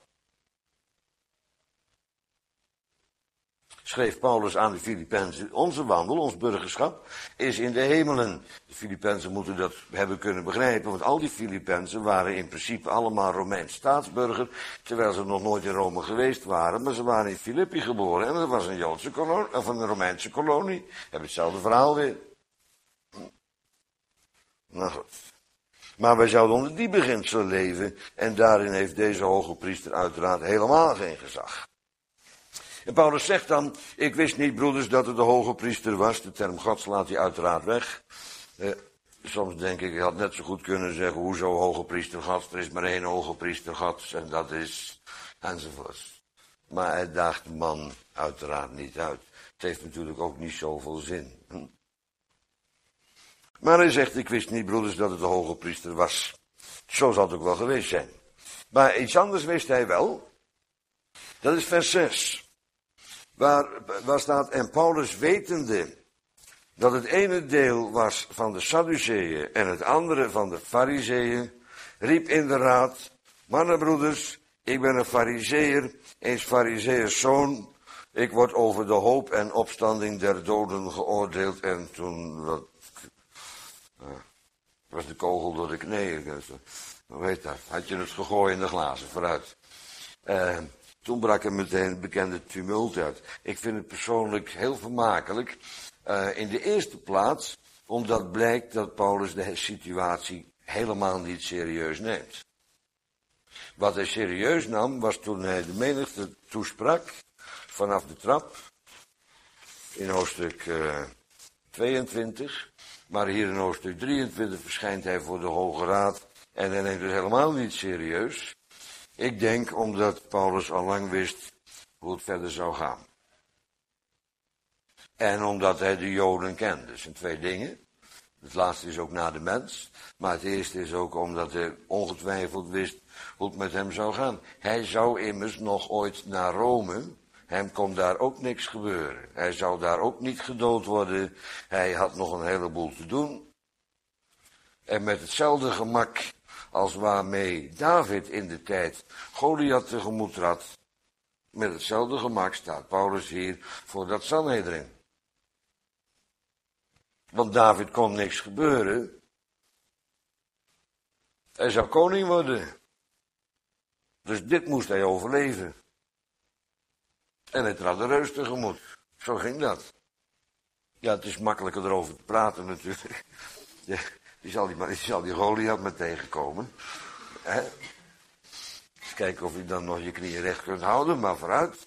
Schreef Paulus aan de Filippenzen, onze wandel, ons burgerschap, is in de hemelen. De Filippenzen moeten dat hebben kunnen begrijpen, want al die Filippenzen waren in principe allemaal Romeins staatsburger, terwijl ze nog nooit in Rome geweest waren, maar ze waren in Filippi geboren en dat was een Joodse kolonie, of een Romeinse kolonie. Hebben hetzelfde verhaal weer. Nou goed. Maar wij zouden onder die beginselen leven en daarin heeft deze hoge priester uiteraard helemaal geen gezag. En Paulus zegt dan, ik wist niet, broeders, dat het de hoge priester was. De term Gods laat hij uiteraard weg. Soms denk ik had net zo goed kunnen zeggen, hoezo hoge priester Gods? Er is maar één hoge priester Gods en dat is, enzovoort. Maar hij daagt de man uiteraard niet uit. Het heeft natuurlijk ook niet zoveel zin. Maar hij zegt, ik wist niet, broeders, dat het de hoge priester was. Zo zal het ook wel geweest zijn. Maar iets anders wist hij wel. Dat is vers 6. Waar staat, en Paulus wetende dat het ene deel was van de Sadduceeën en het andere van de Farizeeën, riep in de raad, mannenbroeders, ik ben een Farizeeër, eens Farizeeërs zoon, ik word over de hoop en opstanding der doden geoordeeld en toen, was de kogel door de knieën. Hoe heet dat? Had je het gegooid in de glazen, vooruit. Toen brak er meteen het bekende tumult uit. Ik vind het persoonlijk heel vermakelijk. In de eerste plaats, omdat blijkt dat Paulus de situatie helemaal niet serieus neemt. Wat hij serieus nam, was toen hij de menigte toesprak, vanaf de trap, in hoofdstuk 22. Maar hier in hoofdstuk 23 verschijnt hij voor de Hoge Raad en hij neemt het helemaal niet serieus. Ik denk omdat Paulus al lang wist hoe het verder zou gaan. En omdat hij de Joden kende. Dat zijn twee dingen. Het laatste is ook na de mens. Maar het eerste is ook omdat hij ongetwijfeld wist hoe het met hem zou gaan. Hij zou immers nog ooit naar Rome. Hem kon daar ook niks gebeuren. Hij zou daar ook niet gedood worden. Hij had nog een heleboel te doen. En met hetzelfde gemak als waarmee David in de tijd Goliath tegemoet trad, met hetzelfde gemak staat Paulus hier voor dat Sanhedrin. Want David kon niks gebeuren. Hij zou koning worden. Dus dit moest hij overleven. En hij trad de reus tegemoet. Zo ging dat. Ja, het is makkelijker erover te praten natuurlijk. Ja, die zal die Goliath maar tegenkomen. Eens kijken of je dan nog je knieën recht kunt houden, maar vooruit.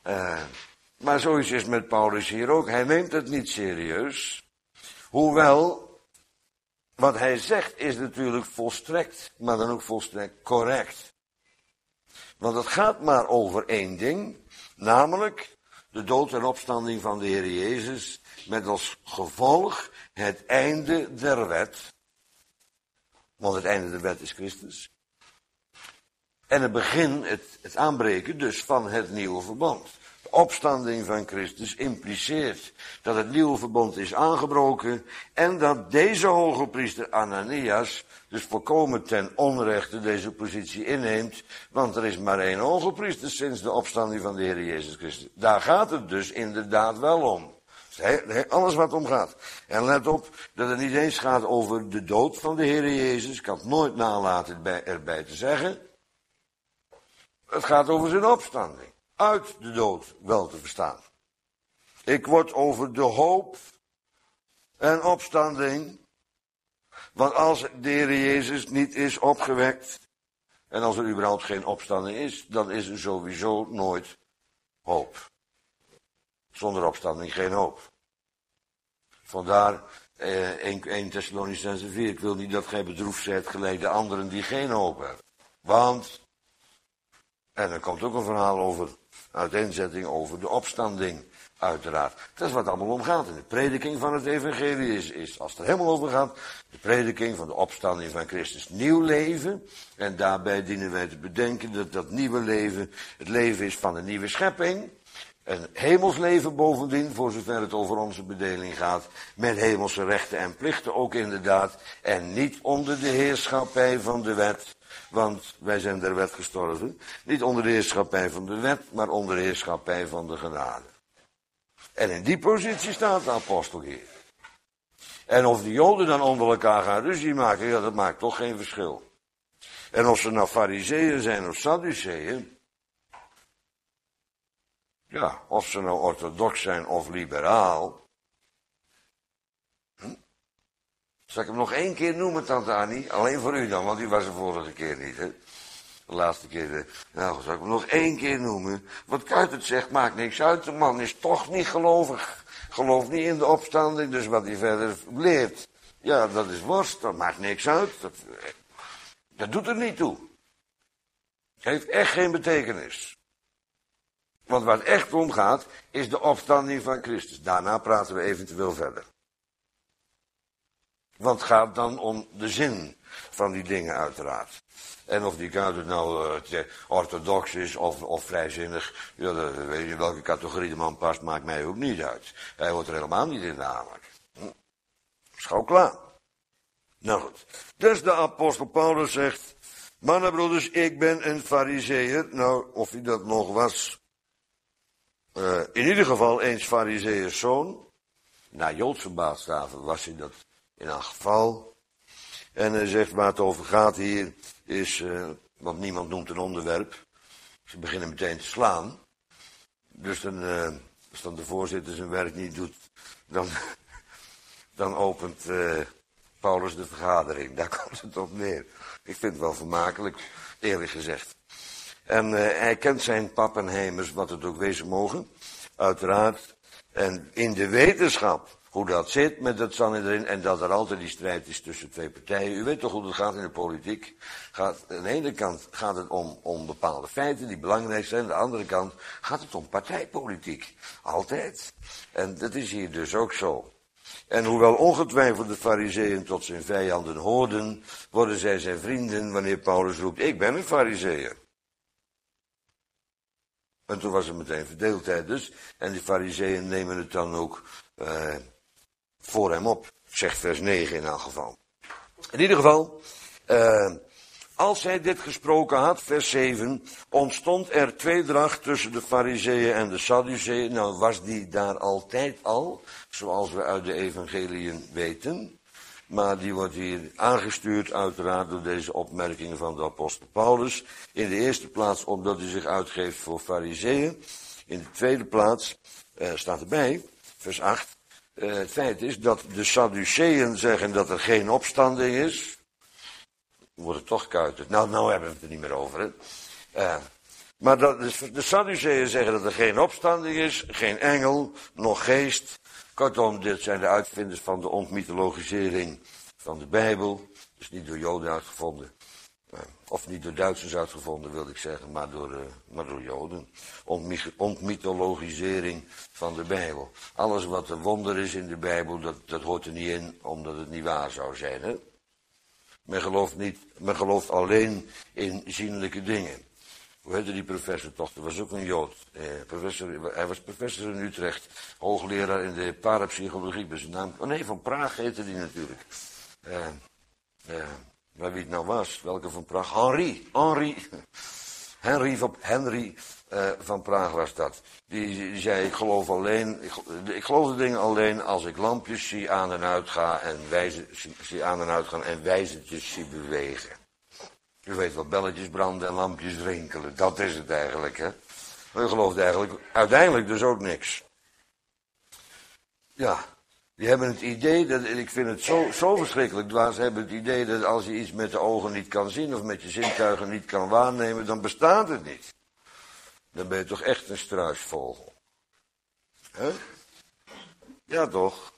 Maar zoiets is met Paulus hier ook. Hij neemt het niet serieus. Hoewel, wat hij zegt is natuurlijk volstrekt, maar dan ook volstrekt correct. Want het gaat maar over één ding, namelijk de dood en opstanding van de Heer Jezus, met als gevolg het einde der wet. Want het einde der wet is Christus. En het begin, het aanbreken dus van het nieuwe verbond. De opstanding van Christus impliceert dat het nieuwe verbond is aangebroken en dat deze hoge priester Ananias dus volkomen ten onrechte deze positie inneemt, want er is maar één hoge priester sinds de opstanding van de Heer Jezus Christus. Daar gaat het dus inderdaad wel om. Alles wat om gaat. En let op dat het niet eens gaat over de dood van de Heer Jezus. Ik kan het nooit nalaten erbij te zeggen. Het gaat over zijn opstanding. Uit de dood wel te verstaan. Ik word over de hoop en opstanding. Want als de Heer Jezus niet is opgewekt, en als er überhaupt geen opstanding is, dan is er sowieso nooit hoop. Zonder opstanding geen hoop. Vandaar 1 Thessalonicenzen 4. Ik wil niet dat gij bedroefd zijt gelijk de anderen die geen hoop hebben. Want, en er komt ook een verhaal over, uiteenzetting over de opstanding, uiteraard. Dat is wat het allemaal om gaat. En de prediking van het evangelie is, als het er helemaal over gaat, de prediking van de opstanding van Christus. Nieuw leven. En daarbij dienen wij te bedenken dat dat nieuwe leven het leven is van een nieuwe schepping. Een hemelsleven bovendien, voor zover het over onze bedeling gaat, met hemelse rechten en plichten ook inderdaad, en niet onder de heerschappij van de wet, want wij zijn der wet gestorven, niet onder de heerschappij van de wet, maar onder de heerschappij van de genade. En in die positie staat de apostel hier. En of de Joden dan onder elkaar gaan ruzie maken, ja, dat maakt toch geen verschil. En of ze nou Farizeeën zijn of Sadduceeën, ja, of ze nou orthodox zijn of liberaal. Zal ik hem nog 1 keer noemen, tante Annie? Alleen voor u dan, want u was er vorige keer niet, hè? De laatste keer. Nou, zal ik hem nog 1 keer noemen? Wat Kuijtert zegt, maakt niks uit. De man is toch niet gelovig. Gelooft niet in de opstanding, dus wat hij verder leert. Ja, dat is worst, dat maakt niks uit. Dat doet er niet toe. Heeft echt geen betekenis. Want waar het echt om gaat, is de opstanding van Christus. Daarna praten we eventueel verder. Want het gaat dan om de zin van die dingen uiteraard. En of die Kuijter nou orthodox is of vrijzinnig, ja, dat weet je welke categorie de man past, maakt mij ook niet uit. Hij hoort er helemaal niet in namelijk. Is gewoon klaar. Nou goed. Dus de apostel Paulus zegt, mannenbroeders, ik ben een farizeeër. Nou, of hij dat nog was. In ieder geval eens Farizeeërs zoon. Naar Joodse maatstaven was hij dat in elk geval. En hij zegt waar het over gaat hier is, want niemand noemt een onderwerp. Ze beginnen meteen te slaan. Dus dan, als dan de voorzitter zijn werk niet doet, dan opent Paulus de vergadering. Daar komt het op neer. Ik vind het wel vermakelijk, eerlijk gezegd. En hij kent zijn pappenheimers, wat het ook wezen mogen, uiteraard. En in de wetenschap hoe dat zit met het Sanhedrin en dat er altijd die strijd is tussen twee partijen. U weet toch hoe het gaat in de politiek. Aan de ene kant gaat het om bepaalde feiten die belangrijk zijn. Aan de andere kant gaat het om partijpolitiek. Altijd. En dat is hier dus ook zo. En hoewel ongetwijfeld de Farizeeën tot zijn vijanden hoorden, worden zij zijn vrienden wanneer Paulus roept, ik ben een Farizeeër. En toen was er meteen verdeeldheid dus. En de Farizeeën nemen het dan ook voor hem op, zegt vers 9 in elk geval. In ieder geval, als hij dit gesproken had, vers 7, ontstond er tweedracht tussen de Farizeeën en de Sadduceeën. Nou was die daar altijd al, zoals we uit de evangeliën weten. Maar die wordt hier aangestuurd uiteraard door deze opmerkingen van de apostel Paulus. In de eerste plaats omdat hij zich uitgeeft voor Farizeeën. In de tweede plaats staat erbij, vers 8. Het feit is dat de Sadduceeën zeggen dat er geen opstanding is. Wordt het toch kuiterd. Nou hebben we het er niet meer over. Hè? Maar de Sadduceeën zeggen dat er geen opstanding is, geen engel, nog geest. Kortom, dit zijn de uitvinders van de ontmythologisering van de Bijbel. Dus niet door Joden uitgevonden. Of niet door Duitsers uitgevonden, wil ik zeggen, maar door Joden. Ontmythologisering van de Bijbel. Alles wat een wonder is in de Bijbel, dat hoort er niet in, omdat het niet waar zou zijn. Hè? Men gelooft alleen in zienlijke dingen. Hoe heette die professor toch? Dat was ook een Jood. Hij was professor in Utrecht. Hoogleraar in de parapsychologie. Bij zijn naam. Oh nee, van Praag heette die natuurlijk. Maar wie het nou was, welke van Praag? Henry van Praag was dat. Die zei, ik geloof de dingen alleen als ik lampjes zie aan en uitgaan en wijzertjes zie bewegen. U weet wat belletjes branden en lampjes rinkelen. Dat is het eigenlijk, hè. Maar u gelooft eigenlijk uiteindelijk dus ook niks. Ja, die hebben het idee, ik vind het zo verschrikkelijk dwaas, ze hebben het idee dat als je iets met de ogen niet kan zien of met je zintuigen niet kan waarnemen, dan bestaat het niet. Dan ben je toch echt een struisvogel. Hè? Ja, toch?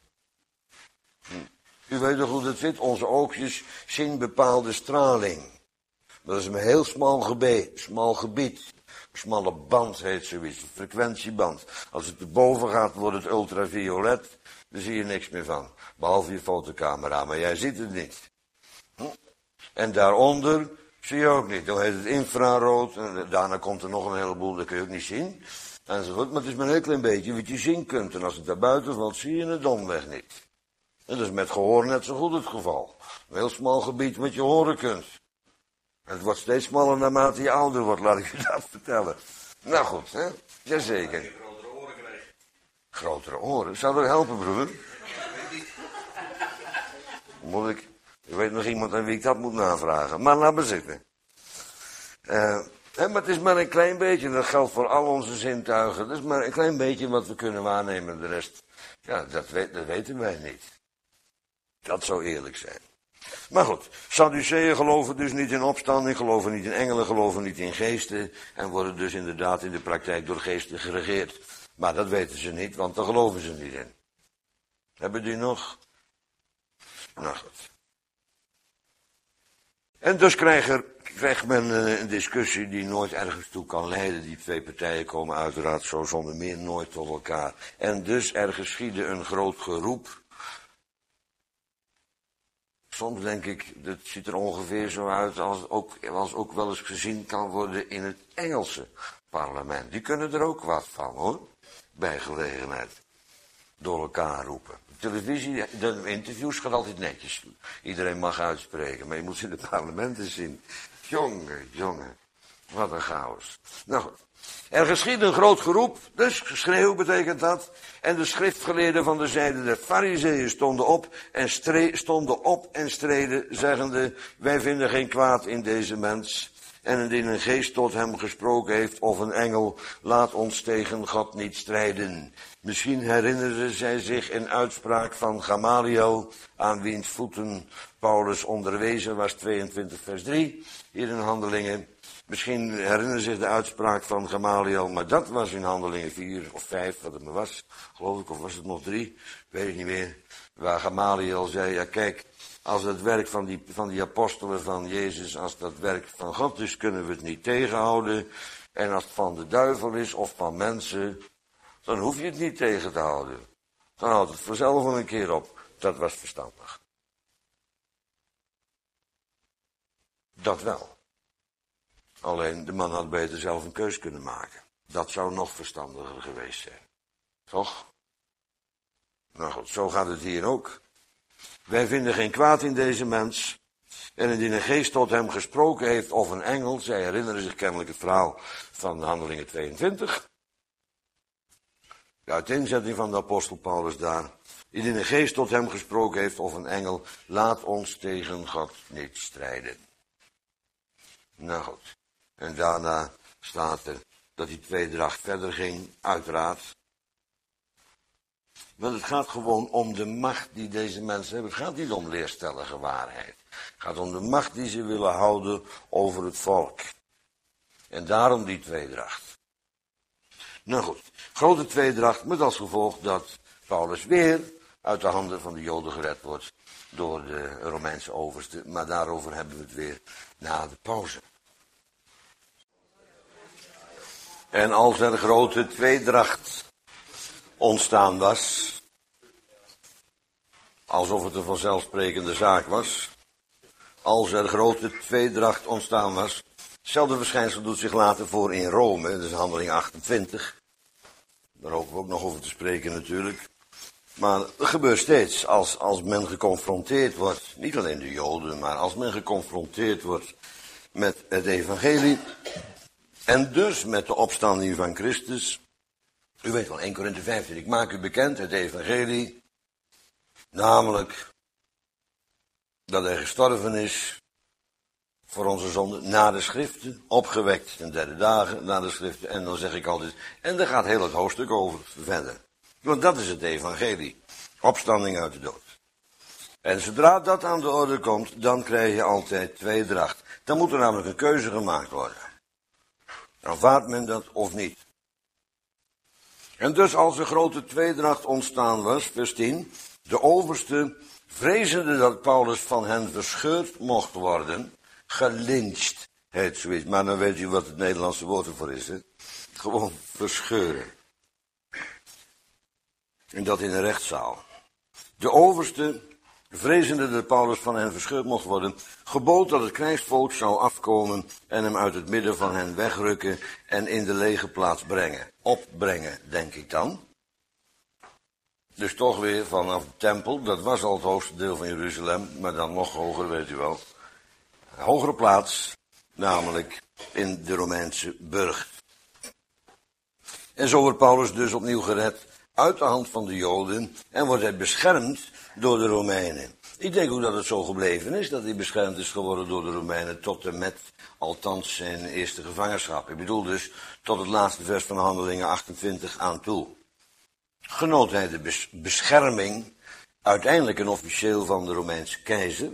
U weet toch hoe dat zit? Onze oogjes zien bepaalde straling. Dat is een heel smal gebied. Een smalle band heet zoiets, een frequentieband. Als het erboven gaat, wordt het ultraviolet. Daar zie je niks meer van. Behalve je fotocamera, maar jij ziet het niet. En daaronder zie je ook niet. Dan heet het infrarood. En daarna komt er nog een heleboel, dat kun je ook niet zien. Enzovoort. Maar het is maar een heel klein beetje wat je zien kunt. En als het daar buiten valt, zie je het domweg niet. En dat is met gehoor net zo goed het geval. Een heel smal gebied wat je horen kunt. En het wordt steeds smaller naarmate je ouder wordt, laat ik je dat vertellen. Nou goed, hè? Jazeker. Grotere oren krijgen. Grotere oren? Zou dat helpen, broeder? Ik weet nog iemand aan wie ik dat moet navragen. Maar laat maar zitten. Maar het is maar een klein beetje, dat geldt voor al onze zintuigen. Het is maar een klein beetje wat we kunnen waarnemen. De rest, ja, dat weten wij niet. Dat zou eerlijk zijn. Maar goed, Sadduceeën geloven dus niet in opstanding, geloven niet in engelen, geloven niet in geesten. En worden dus inderdaad in de praktijk door geesten geregeerd. Maar dat weten ze niet, want daar geloven ze niet in. Hebben die nog? Nou goed. En dus krijgt men een discussie die nooit ergens toe kan leiden. Die twee partijen komen uiteraard zo zonder meer nooit tot elkaar. En dus er geschiedde een groot geroep. Soms denk ik, dat ziet er ongeveer zo uit als ook wel eens gezien kan worden in het Engelse parlement. Die kunnen er ook wat van, hoor. Bij gelegenheid. Door elkaar roepen. Televisie, de interviews gaat altijd netjes. Iedereen mag uitspreken, maar je moet ze in de parlementen zien. Jongen, wat een chaos. Nou goed. Er geschiedde een groot geroep, dus geschreeuw betekent dat. En de schriftgeleerden van de zijde der Farizeeën stonden op en streden, zeggende, wij vinden geen kwaad in deze mens. En indien een geest tot hem gesproken heeft of een engel, laat ons tegen God niet strijden. Misschien herinneren zij zich een uitspraak van Gamaliel, aan wiens voeten Paulus onderwezen was, 22 vers 3, hier in Handelingen. Misschien herinneren zich de uitspraak van Gamaliel, maar dat was in Handelingen 4 of 5, wat het maar was, geloof ik, of was het nog 3, weet ik niet meer. Waar Gamaliel zei, ja kijk, als het werk van die apostelen van Jezus, als dat werk van God is, kunnen we het niet tegenhouden. En als het van de duivel is of van mensen, dan hoef je het niet tegen te houden. Dan houdt het vanzelf wel een keer op. Dat was verstandig. Dat wel. Alleen de man had beter zelf een keus kunnen maken. Dat zou nog verstandiger geweest zijn. Toch? Nou goed, zo gaat het hier ook. Wij vinden geen kwaad in deze mens. En indien een geest tot hem gesproken heeft of een engel, zij herinneren zich kennelijk het verhaal van Handelingen 22. De uiteenzetting van de apostel Paulus daar. Indien een geest tot hem gesproken heeft of een engel, laat ons tegen God niet strijden. Nou goed. En daarna staat er dat die tweedracht verder ging, uiteraard. Want het gaat gewoon om de macht die deze mensen hebben. Het gaat niet om leerstellige waarheid. Het gaat om de macht die ze willen houden over het volk. En daarom die tweedracht. Nou goed, grote tweedracht met als gevolg dat Paulus weer uit de handen van de Joden gered wordt door de Romeinse overste. Maar daarover hebben we het weer na de pauze. En als er grote tweedracht ontstaan was, alsof het een vanzelfsprekende zaak was, als er grote tweedracht ontstaan was, hetzelfde verschijnsel doet zich later voor in Rome, dat is Handeling 28, daar hopen we ook nog over te spreken natuurlijk, maar het gebeurt steeds als men geconfronteerd wordt, niet alleen de Joden, maar als men geconfronteerd wordt met het evangelie, en dus met de opstanding van Christus. U weet wel, 1 Korinthe 15, ik maak u bekend het evangelie, namelijk dat hij gestorven is voor onze zonde na de schriften, opgewekt ten derde dagen na de schriften, en dan zeg ik altijd, en daar gaat heel het hoofdstuk over verder. Want dat is het evangelie, opstanding uit de dood. En zodra dat aan de orde komt, dan krijg je altijd tweedracht. Dan moet er namelijk een keuze gemaakt worden. Aanvaardt men dat of niet? En dus als er grote tweedracht ontstaan was, vers 10, de overste, vrezende dat Paulus van hen verscheurd mocht worden, gelyncht, heet zoiets. Maar dan weet u wat het Nederlandse woord ervoor is, hè? Gewoon verscheuren. En dat in een rechtszaal. De overste, vrezende dat Paulus van hen verscheurd mocht worden, gebood dat het krijgsvolk zou afkomen en hem uit het midden van hen wegrukken en in de lege plaats brengen. Opbrengen, denk ik dan. Dus toch weer vanaf de tempel, dat was al het hoogste deel van Jeruzalem, maar dan nog hoger, weet u wel. Een hogere plaats, namelijk in de Romeinse burcht. En zo wordt Paulus dus opnieuw gered uit de hand van de Joden en wordt hij beschermd door de Romeinen. Ik denk ook dat het zo gebleven is, dat hij beschermd is geworden door de Romeinen tot en met, althans, zijn eerste gevangenschap. Ik bedoel dus tot het laatste vers van Handelingen 28 aan toe. Genoot hij de bescherming, uiteindelijk en officieel van de Romeinse keizer,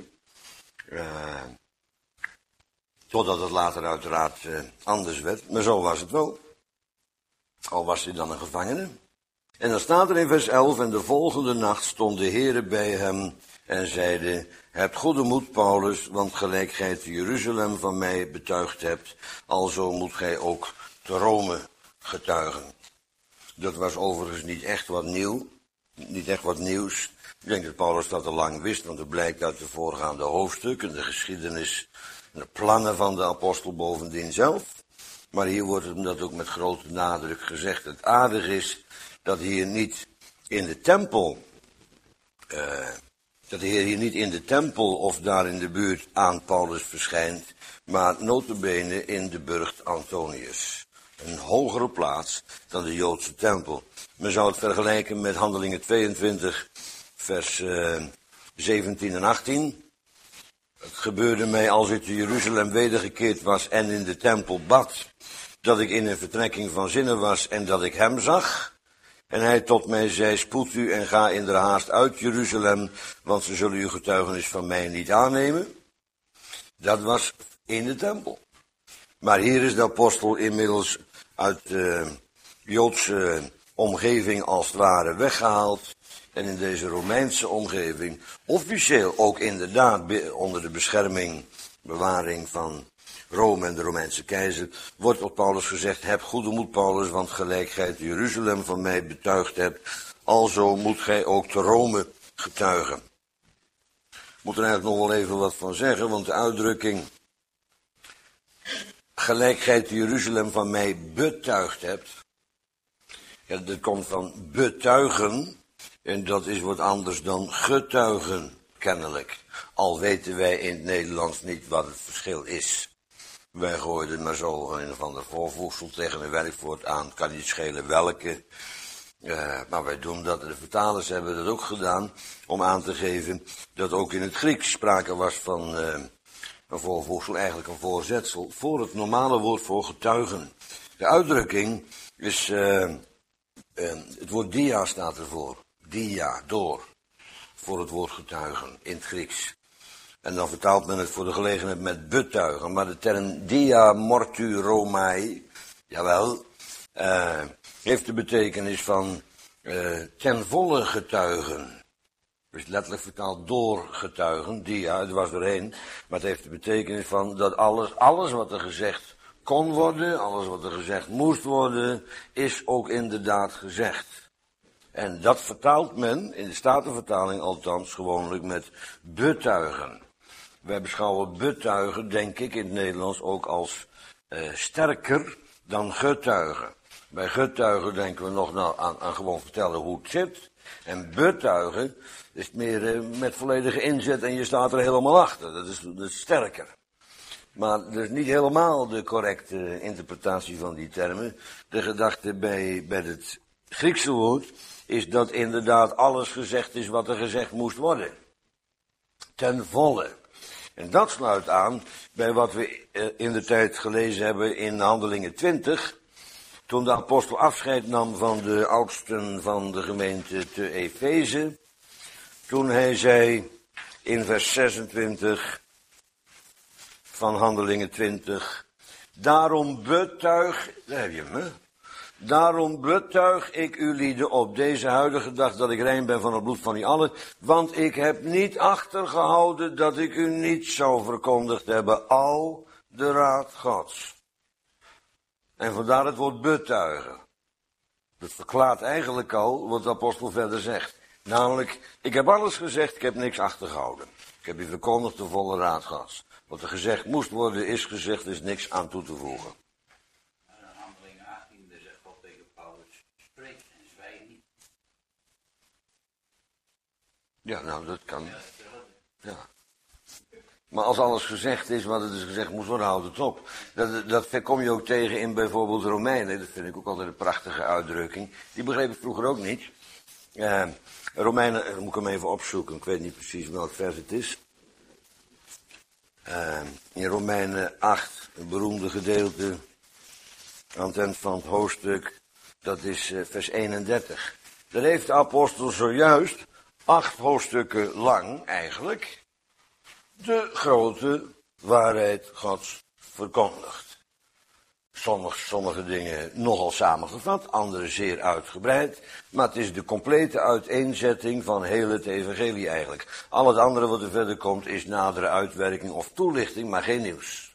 totdat het later uiteraard anders werd, maar zo was het wel. Al was hij dan een gevangene. En dan staat er in vers 11, en de volgende nacht stond de Heere bij hem en zeide, hebt goede moed, Paulus, want gelijk gij te Jeruzalem van mij betuigd hebt, alzo moet gij ook te Rome getuigen. Dat was overigens niet echt wat nieuws. Ik denk dat Paulus dat al lang wist, want het blijkt uit de voorgaande hoofdstukken, de geschiedenis en de plannen van de apostel bovendien zelf. Maar hier wordt hem dat ook met grote nadruk gezegd. Het aardige is dat hier niet in de tempel, dat de Heer hier niet in de tempel of daar in de buurt aan Paulus verschijnt, maar nota bene in de burcht Antonius. een hogere plaats dan de Joodse tempel. Men zou het vergelijken met Handelingen 22, vers 17 en 18. Het gebeurde mij als ik te Jeruzalem wedergekeerd was en in de tempel bad, dat ik in een vertrekking van zinnen was en dat ik hem zag. En hij tot mij zei, spoed u en ga inderhaast uit Jeruzalem, want ze zullen uw getuigenis van mij niet aannemen. Dat was in de tempel. Maar hier is de apostel inmiddels uit de Joodse omgeving als het ware weggehaald. En in deze Romeinse omgeving, officieel ook inderdaad onder de bescherming, bewaring van Rome en de Romeinse keizer, wordt tot Paulus gezegd, heb goede moed Paulus, want gelijk gij te Jeruzalem van mij betuigd hebt, alzo moet gij ook te Rome getuigen. Ik moet er eigenlijk nog wel even wat van zeggen, want de uitdrukking, gelijk gij te Jeruzalem van mij betuigd hebt, ja, dat komt van betuigen, en dat is wat anders dan getuigen, kennelijk. Al weten wij in het Nederlands niet wat het verschil is. Wij gooiden maar zo een of ander voorvoegsel tegen een werkwoord aan. Het kan niet schelen welke. Maar wij doen dat. De vertalers hebben dat ook gedaan. Om aan te geven dat ook in het Grieks sprake was van een voorvoegsel. Eigenlijk een voorzetsel. Voor het normale woord voor getuigen. De uitdrukking is... het woord dia staat ervoor. Dia, door. Voor het woord getuigen in het Grieks. En dan vertaalt men het voor de gelegenheid met betuigen. Maar de term dia mortu Romai, jawel, heeft de betekenis van ten volle getuigen. Dus letterlijk vertaald door getuigen, dia, het was doorheen. Maar het heeft de betekenis van dat alles wat er gezegd kon worden, alles wat er gezegd moest worden, is ook inderdaad gezegd. En dat vertaalt men, in de Statenvertaling althans, gewoonlijk met betuigen. Wij beschouwen betuigen, denk ik, in het Nederlands ook als sterker dan getuigen. Bij getuigen denken we nog aan gewoon vertellen hoe het zit. En betuigen is meer met volledige inzet en je staat er helemaal achter. Dat is sterker. Maar dat is niet helemaal de correcte interpretatie van die termen. De gedachte bij het Griekse woord is dat inderdaad alles gezegd is wat er gezegd moest worden. Ten volle. En dat sluit aan bij wat we in de tijd gelezen hebben in Handelingen 20. Toen de apostel afscheid nam van de oudsten van de gemeente te Efeze. Toen hij zei in vers 26 van Handelingen 20. Daarom betuig, daar heb je hem, hè? Daarom betuig ik u lieden op deze huidige dag dat ik rein ben van het bloed van u allen, want ik heb niet achtergehouden dat ik u niet zou verkondigd hebben, al de raad Gods. En vandaar het woord betuigen. Dat verklaart eigenlijk al wat de apostel verder zegt. Namelijk, ik heb alles gezegd, ik heb niks achtergehouden. Ik heb u verkondigd de volle raad Gods. Wat er gezegd moest worden is gezegd, er is niks aan toe te voegen. Ja, nou, dat kan. Ja. Maar als alles gezegd is, wat het is gezegd moest worden, houdt het op. Dat kom je ook tegen in bijvoorbeeld Romeinen. Dat vind ik ook altijd een prachtige uitdrukking. Die begreep ik vroeger ook niet. Romeinen, moet ik hem even opzoeken. Ik weet niet precies welk vers het is. In Romeinen 8, een beroemde gedeelte. Aan het eind van het hoofdstuk. Dat is vers 31. Daar heeft de apostel zojuist 8 hoofdstukken lang eigenlijk de grote waarheid Gods verkondigd. Sommige dingen nogal samengevat, andere zeer uitgebreid, maar het is de complete uiteenzetting van heel het evangelie eigenlijk. Al het andere wat er verder komt is nadere uitwerking of toelichting, maar geen nieuws.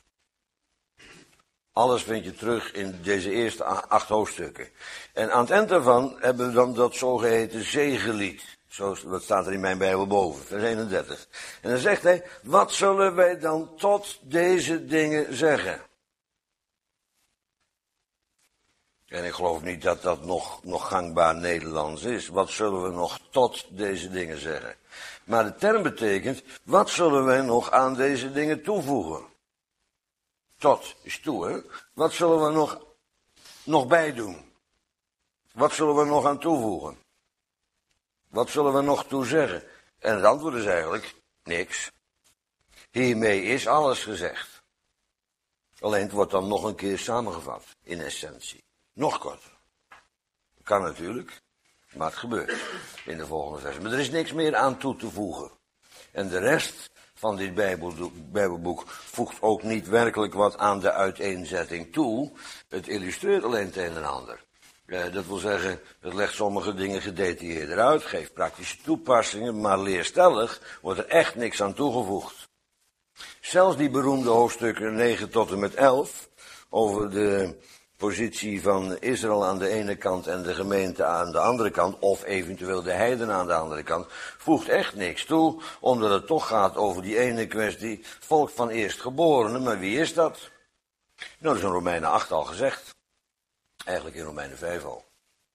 Alles vind je terug in deze eerste 8 hoofdstukken. En aan het eind daarvan hebben we dan dat zogeheten zegelied. Dat staat er in mijn Bijbel boven, vers 31. En dan zegt hij, wat zullen wij dan tot deze dingen zeggen? En ik geloof niet dat dat nog gangbaar Nederlands is. Wat zullen we nog tot deze dingen zeggen? Maar de term betekent, wat zullen wij nog aan deze dingen toevoegen? Tot is toe, hè? Wat zullen we nog nog bij doen? Wat zullen we nog aan toevoegen? Wat zullen we nog toe zeggen? En het antwoord is eigenlijk niks. Hiermee is alles gezegd. Alleen het wordt dan nog een keer samengevat, in essentie. Nog korter. Kan natuurlijk, maar het gebeurt in de volgende versen. Maar er is niks meer aan toe te voegen. En de rest van dit Bijbelboek voegt ook niet werkelijk wat aan de uiteenzetting toe. Het illustreert alleen het een en ander. Dat wil zeggen, het legt sommige dingen gedetailleerder uit, geeft praktische toepassingen, maar leerstellig wordt er echt niks aan toegevoegd. Zelfs die beroemde hoofdstukken 9 tot en met 11, over de positie van Israël aan de ene kant en de gemeente aan de andere kant, of eventueel de heidenen aan de andere kant, voegt echt niks toe, omdat het toch gaat over die ene kwestie, volk van eerstgeborenen, maar wie is dat? Nou, dat is in Romeinen 8 al gezegd. Eigenlijk in Romeinen 5 al.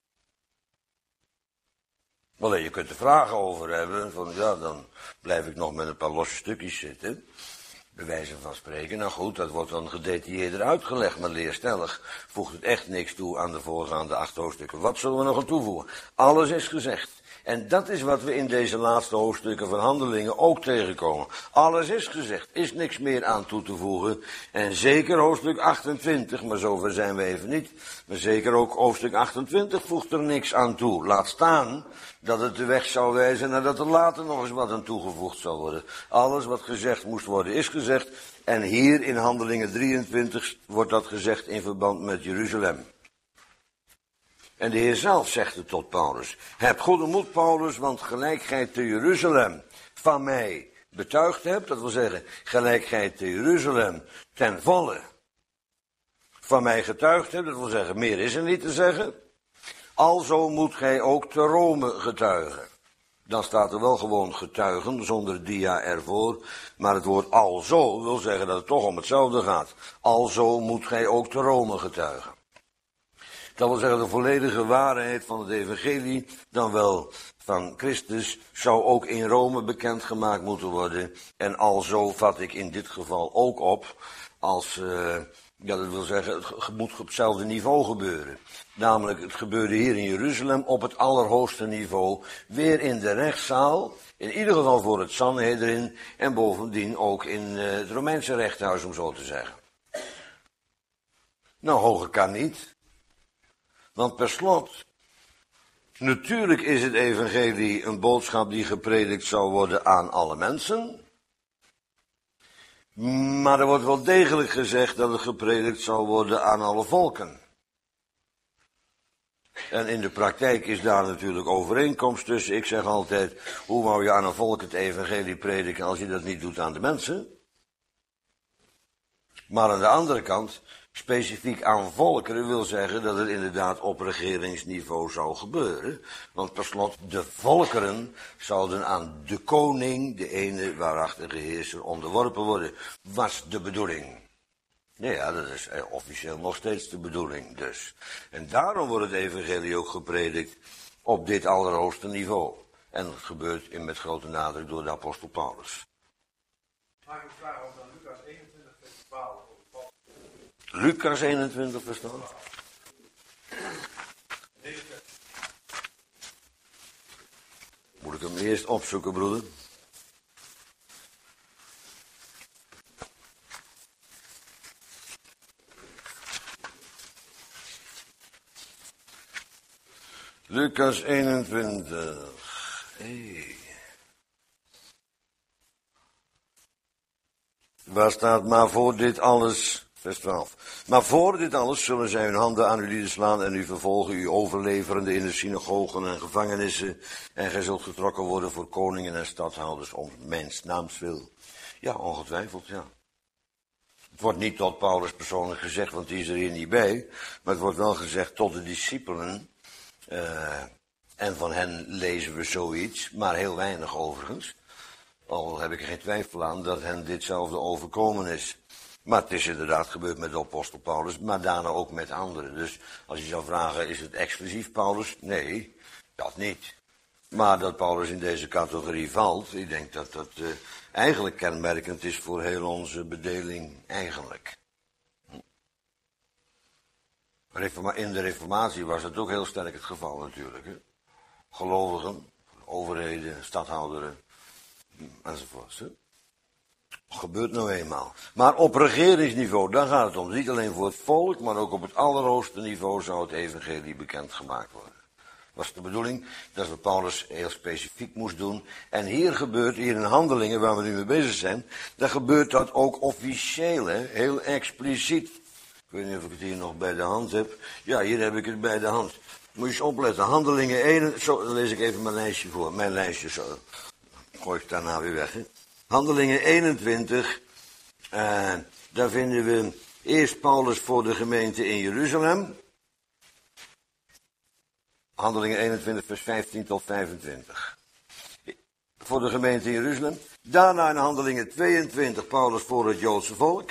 Alleen je kunt er vragen over hebben, van ja, dan blijf ik nog met een paar losse stukjes zitten. Bij wijze van spreken. Nou goed, dat wordt dan gedetailleerder uitgelegd, maar leerstellig voegt het echt niks toe aan de voorgaande 8 hoofdstukken. Wat zullen we nog aan toevoegen? Alles is gezegd. En dat is wat we in deze laatste hoofdstukken van Handelingen ook tegenkomen. Alles is gezegd, is niks meer aan toe te voegen. En zeker hoofdstuk 28, maar zover zijn we even niet. Maar zeker ook hoofdstuk 28 voegt er niks aan toe. Laat staan dat het de weg zou wijzen nadat er later nog eens wat aan toegevoegd zal worden. Alles wat gezegd moest worden is gezegd. En hier in Handelingen 23 wordt dat gezegd in verband met Jeruzalem. En de Heer zelf zegt het tot Paulus. Heb goede moed, Paulus, want gelijk gij te Jeruzalem van mij betuigd hebt, dat wil zeggen, gelijk gij te Jeruzalem ten volle van mij getuigd hebt, dat wil zeggen, meer is er niet te zeggen, alzo moet gij ook te Rome getuigen. Dan staat er wel gewoon getuigen, zonder dia ervoor, maar het woord alzo wil zeggen dat het toch om hetzelfde gaat. Alzo moet gij ook te Rome getuigen. Dat wil zeggen, de volledige waarheid van het evangelie, dan wel van Christus, zou ook in Rome bekendgemaakt moeten worden. En alzo vat ik in dit geval ook op, als, ja, dat wil zeggen, het moet op hetzelfde niveau gebeuren. Namelijk, het gebeurde hier in Jeruzalem op het allerhoogste niveau, weer in de rechtszaal, in ieder geval voor het Sanhedrin, en bovendien ook in het Romeinse rechthuis, om zo te zeggen. Nou, hoger kan niet. Want per slot, natuurlijk is het evangelie een boodschap die gepredikt zou worden aan alle mensen. Maar er wordt wel degelijk gezegd dat het gepredikt zou worden aan alle volken. En in de praktijk is daar natuurlijk overeenkomst tussen. Ik zeg altijd, hoe wou je aan een volk het evangelie prediken als je dat niet doet aan de mensen? Maar aan de andere kant, specifiek aan volkeren wil zeggen dat het inderdaad op regeringsniveau zou gebeuren. Want per slot, de volkeren zouden aan de koning, de ene waarachtige heerser, onderworpen worden. Was de bedoeling. Ja, dat is officieel nog steeds de bedoeling dus. En daarom wordt het evangelie ook gepredikt op dit allerhoogste niveau. En dat gebeurt met grote nadruk door de apostel Paulus. Mag ik vragen of dan Lucas 21 vers 12 over Lucas 21 vers 12. Moet ik hem eerst opzoeken, broeder? Lucas 21. Hey. Waar staat, maar voor dit alles, vers 12. Maar voor dit alles zullen zij hun handen aan u lieden slaan en u vervolgen, u overleverende in de synagogen en gevangenissen. En gij zult getrokken worden voor koningen en stadhouders om mijns naams wil. Ja, ongetwijfeld, ja. Het wordt niet tot Paulus persoonlijk gezegd, want die is er hier niet bij. Maar het wordt wel gezegd tot de discipelen. En van hen lezen we zoiets, maar heel weinig overigens. Al heb ik er geen twijfel aan dat hen ditzelfde overkomen is. Maar het is inderdaad gebeurd met de apostel Paulus, maar daarna ook met anderen. Dus als je zou vragen, is het exclusief Paulus? Nee, dat niet. Maar dat Paulus in deze categorie valt, ik denk dat dat eigenlijk kenmerkend is voor heel onze bedeling eigenlijk. In de reformatie was het ook heel sterk het geval natuurlijk. Hè? Gelovigen, overheden, stadhouderen, enzovoort. Hè? Gebeurt nou eenmaal. Maar op regeringsniveau, daar gaat het om. Niet alleen voor het volk, maar ook op het allerhoogste niveau zou het evangelie bekendgemaakt worden. Dat was de bedoeling dat we Paulus heel specifiek moest doen. En hier in Handelingen waar we nu mee bezig zijn, daar gebeurt dat ook officieel, hè? Heel expliciet. Ik weet niet of ik het hier nog bij de hand heb. Ja, hier heb ik het bij de hand. Moet je eens opletten. Handelingen 1, zo, dan lees ik even mijn lijstje voor. Mijn lijstje zo. Gooi ik daarna weer weg, hè. Handelingen 21. Daar vinden we eerst Paulus voor de gemeente in Jeruzalem. Handelingen 21 vers 15 tot 25. Voor de gemeente in Jeruzalem. Daarna in Handelingen 22 Paulus voor het Joodse volk.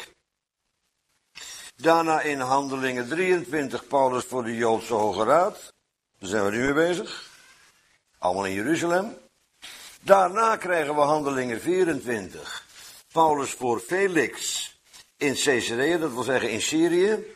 Daarna in Handelingen 23 Paulus voor de Joodse Hoge Raad. Daar zijn we nu mee bezig. Allemaal in Jeruzalem. Daarna krijgen we Handelingen 24. Paulus voor Felix in Caesarea, dat wil zeggen in Syrië.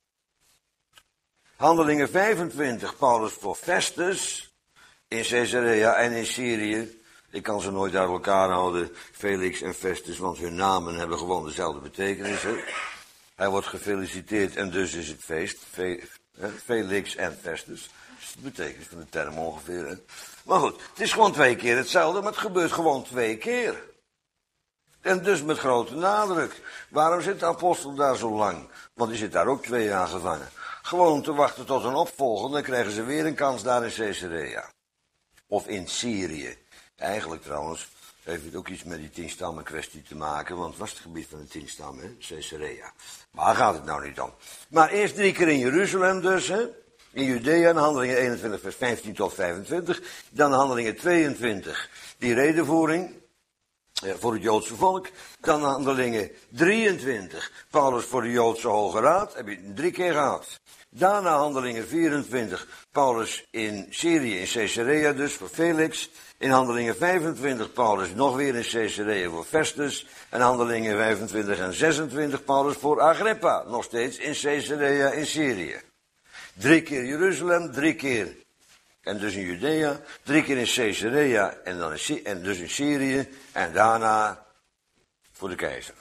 Handelingen 25, Paulus voor Festus in Caesarea en in Syrië. Ik kan ze nooit uit elkaar houden, Felix en Festus, want hun namen hebben gewoon dezelfde betekenis. Hè? Hij wordt gefeliciteerd en dus is het feest. Felix en Festus. Dat is de betekenis van de term ongeveer. Hè? Maar goed, het is gewoon 2 keer hetzelfde, maar het gebeurt gewoon 2 keer. En dus met grote nadruk. Waarom zit de apostel daar zo lang? Want die zit daar ook 2 jaar gevangen. Gewoon te wachten tot een opvolger, dan krijgen ze weer een kans daar in Caesarea. Of in Syrië. Eigenlijk trouwens heeft het ook iets met die 10 stammen kwestie te maken, want het was het gebied van de 10 stammen, hè? Caesarea. Maar daar gaat het nou niet om. Maar eerst 3 keer in Jeruzalem dus, hè? In Judea, in Handelingen 21 vers 15 tot 25. Dan Handelingen 22, die redenvoering voor het Joodse volk. Dan Handelingen 23, Paulus voor de Joodse Hoge Raad. Heb je 3 keer gehad. Daarna Handelingen 24, Paulus in Syrië, in Caesarea dus, voor Felix. In Handelingen 25, Paulus nog weer in Caesarea voor Festus. En Handelingen 25 en 26, Paulus voor Agrippa, nog steeds in Caesarea in Syrië. 3 keer Jeruzalem, 3 keer, en dus in Judea, 3 keer in Caesarea en, en dus in Syrië. En daarna voor de keizer.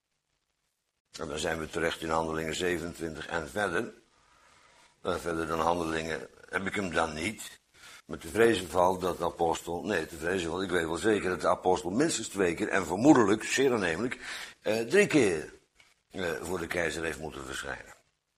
En dan zijn we terecht in Handelingen 27 en verder. Verder dan Handelingen heb ik hem dan niet. Met de vrezen valt dat de apostel, nee, te vrezen valt, ik weet wel zeker dat de apostel minstens 2 keer en vermoedelijk, zeer aannemelijk, 3 keer voor de keizer heeft moeten verschijnen.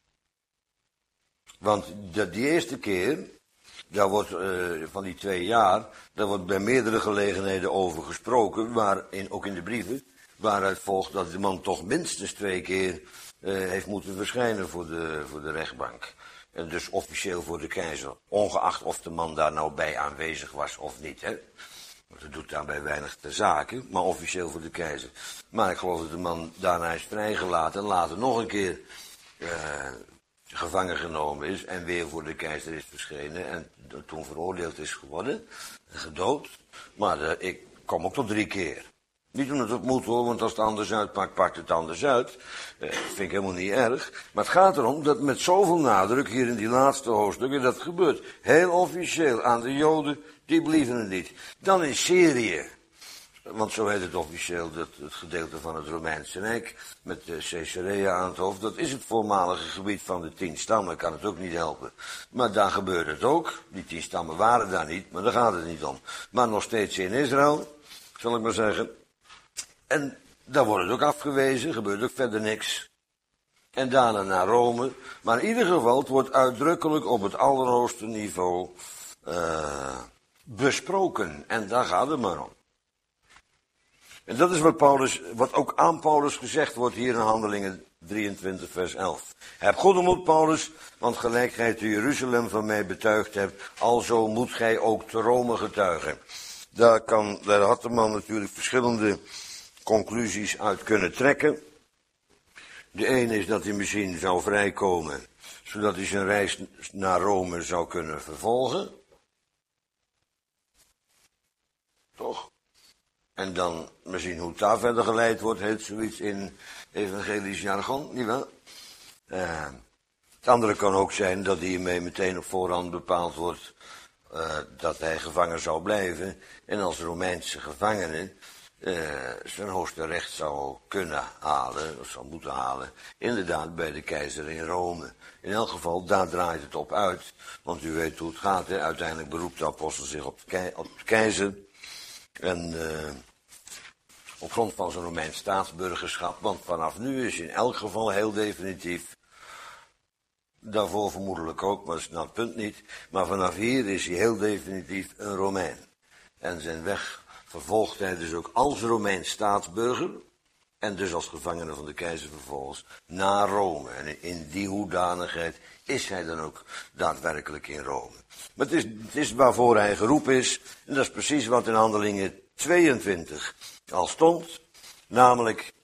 Want die eerste keer, daar wordt van die 2 jaar, daar wordt bij meerdere gelegenheden over gesproken, ook in de brieven, waaruit volgt dat de man toch minstens 2 keer heeft moeten verschijnen voor de rechtbank. En dus officieel voor de keizer, ongeacht of de man daar nou bij aanwezig was of niet. Hè? Want dat doet daarbij weinig ter zake, maar officieel voor de keizer. Maar ik geloof dat de man daarna is vrijgelaten en later nog een keer gevangen genomen is en weer voor de keizer is verschenen en toen veroordeeld is geworden en gedood. Maar ik kom ook tot 3 keer. Niet omdat het moet hoor, want als het anders uitpakt, pakt het anders uit. Vind ik helemaal niet erg. Maar het gaat erom dat met zoveel nadruk hier in die laatste hoofdstukken dat gebeurt. Heel officieel aan de Joden, die believen het niet. Dan in Syrië. Want zo heet het officieel, het gedeelte van het Romeinse Rijk, met Caesarea aan het hoofd. Dat is het voormalige gebied van de 10 stammen, kan het ook niet helpen. Maar daar gebeurt het ook. Die 10 stammen waren daar niet, maar daar gaat het niet om. Maar nog steeds in Israël, zal ik maar zeggen. En daar wordt het ook afgewezen, gebeurt ook verder niks. En daarna naar Rome. Maar in ieder geval, het wordt uitdrukkelijk op het allerhoogste niveau besproken. En daar gaat het maar om. En dat is wat ook aan Paulus gezegd wordt hier in Handelingen 23 vers 11. Heb goede moed, Paulus, want gelijk gij te Jeruzalem van mij betuigd hebt, alzo moet gij ook te Rome getuigen. Daar had de man natuurlijk verschillende conclusies uit kunnen trekken. De ene is dat hij misschien zou vrijkomen, zodat hij zijn reis naar Rome zou kunnen vervolgen. Toch? En dan misschien hoe het daar verder geleid wordt, heet zoiets in evangelisch jargon, nietwaar? Het andere kan ook zijn dat hiermee meteen op voorhand bepaald wordt dat hij gevangen zou blijven. En als Romeinse gevangene zijn hoogste recht zou kunnen halen, of zou moeten halen, inderdaad bij de keizer in Rome. In elk geval, daar draait het op uit. Want u weet hoe het gaat, hè? Uiteindelijk beroept de apostel zich op de keizer. En op grond van zijn Romeins staatsburgerschap. Want vanaf nu is in elk geval heel definitief. Daarvoor vermoedelijk ook, maar dat is nou het punt niet. Maar vanaf hier is hij heel definitief een Romein. En zijn weg vervolgt hij dus ook als Romeins staatsburger. En dus als gevangene van de keizer vervolgens naar Rome. En in die hoedanigheid is hij dan ook daadwerkelijk in Rome. Maar het is waarvoor hij geroepen is. En dat is precies wat in Handelingen 22 al stond. Namelijk,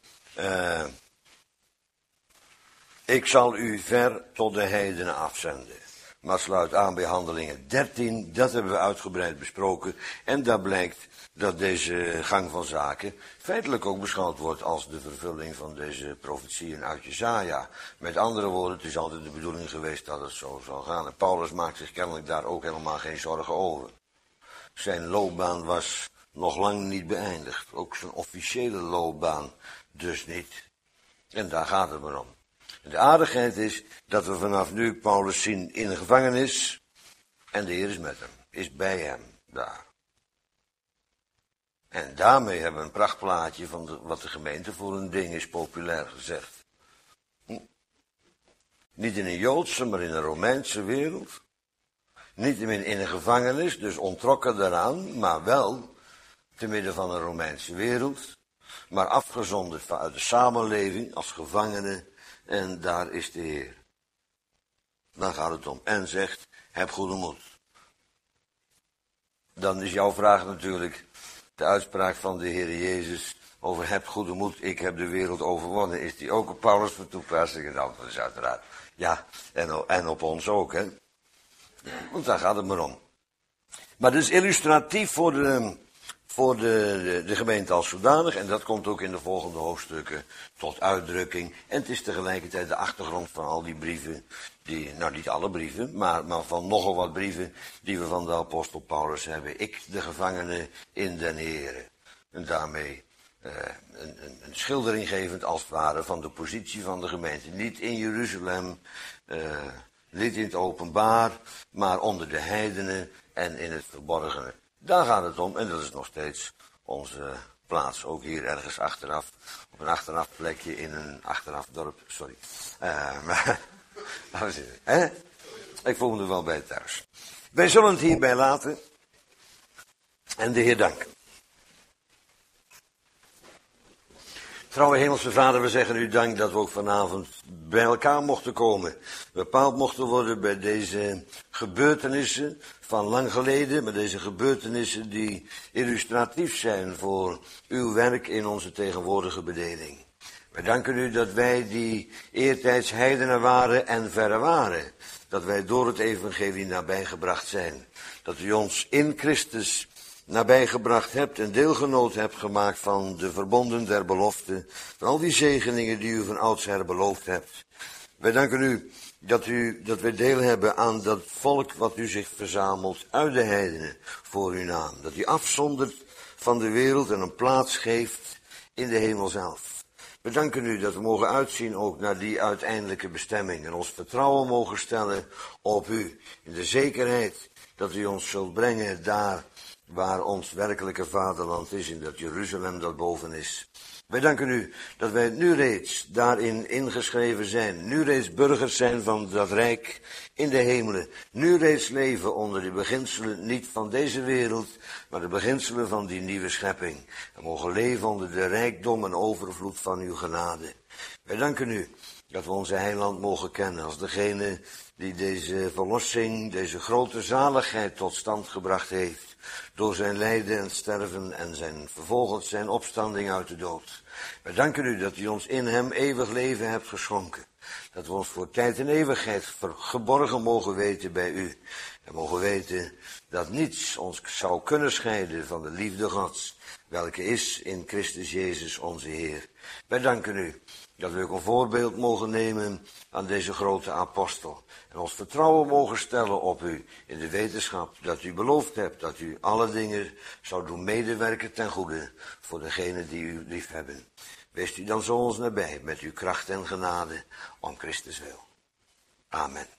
ik zal u ver tot de heidenen afzenden. Maar sluit aan bij Handelingen 13, dat hebben we uitgebreid besproken. En daar blijkt dat deze gang van zaken feitelijk ook beschouwd wordt als de vervulling van deze profetieën uit Jesaja. Met andere woorden, het is altijd de bedoeling geweest dat het zo zal gaan. En Paulus maakt zich kennelijk daar ook helemaal geen zorgen over. Zijn loopbaan was nog lang niet beëindigd. Ook zijn officiële loopbaan dus niet. En daar gaat het maar om. En de aardigheid is dat we vanaf nu Paulus zien in de gevangenis. En de Heer is met hem, is bij hem daar. En daarmee hebben we een prachtplaatje van wat de gemeente voor een ding is, populair gezegd. Niet in een Joodse, maar in een Romeinse wereld. Niet in een gevangenis, dus ontrokken daaraan, maar wel te midden van een Romeinse wereld. Maar afgezonderd uit de samenleving als gevangene. En daar is de Heer. Dan gaat het om. En zegt, heb goede moed. Dan is jouw vraag natuurlijk de uitspraak van de Heer Jezus over heb goede moed, ik heb de wereld overwonnen. Is die ook op Paulus van toepassing? Het antwoord is uiteraard ja, en op ons ook, hè. Want daar gaat het maar om. Maar dat is illustratief voor de gemeente als zodanig. En dat komt ook in de volgende hoofdstukken tot uitdrukking. En het is tegelijkertijd de achtergrond van al die brieven. Nou, niet alle brieven, maar van nogal wat brieven die we van de apostel Paulus hebben. Ik, de gevangene in den Here. En daarmee een schildering gevend als het ware van de positie van de gemeente. Niet in Jeruzalem, niet in het openbaar, maar onder de heidenen en in het verborgene. Daar gaat het om en dat is nog steeds onze plaats. Ook hier ergens achteraf, op een achteraf plekje in een achteraf dorp. Sorry. Ik voel me er wel bij thuis. Wij zullen het hierbij laten en de Heer danken. Trouwe Hemelse Vader, we zeggen u dank dat we ook vanavond bij elkaar mochten komen. Bepaald mochten worden bij deze gebeurtenissen van lang geleden, maar deze gebeurtenissen die illustratief zijn voor uw werk in onze tegenwoordige bedeling. Wij danken u dat wij die eertijds heidenen waren en verre waren. Dat wij door het evangelie nabijgebracht zijn. Dat u ons in Christus nabijgebracht hebt en deelgenoot hebt gemaakt van de verbonden der belofte. Van al die zegeningen die u van oudsher beloofd hebt. Wij danken u dat wij deel hebben aan dat volk wat u zich verzamelt uit de heidenen voor uw naam. Dat u afzondert van de wereld en een plaats geeft in de hemel zelf. We danken u dat we mogen uitzien ook naar die uiteindelijke bestemming. En ons vertrouwen mogen stellen op u. In de zekerheid dat u ons zult brengen daar waar ons werkelijke vaderland is. In dat Jeruzalem dat boven is. Wij danken u dat wij nu reeds daarin ingeschreven zijn. Nu reeds burgers zijn van dat rijk in de hemelen. Nu reeds leven onder de beginselen niet van deze wereld, maar de beginselen van die nieuwe schepping. En mogen leven onder de rijkdom en overvloed van uw genade. Wij danken u dat we onze heiland mogen kennen als degene die deze verlossing, deze grote zaligheid tot stand gebracht heeft. Door zijn lijden en sterven en vervolgens zijn opstanding uit de dood. Wij danken u dat u ons in hem eeuwig leven hebt geschonken. Dat we ons voor tijd en eeuwigheid geborgen mogen weten bij u. En mogen weten dat niets ons zou kunnen scheiden van de liefde Gods, welke is in Christus Jezus onze Heer. Wij danken u Dat we ook een voorbeeld mogen nemen aan deze grote apostel. En ons vertrouwen mogen stellen op u in de wetenschap dat u beloofd hebt dat u alle dingen zou doen medewerken ten goede voor degenen die u lief hebben. Wees u dan zo ons nabij met uw kracht en genade om Christus wil. Amen.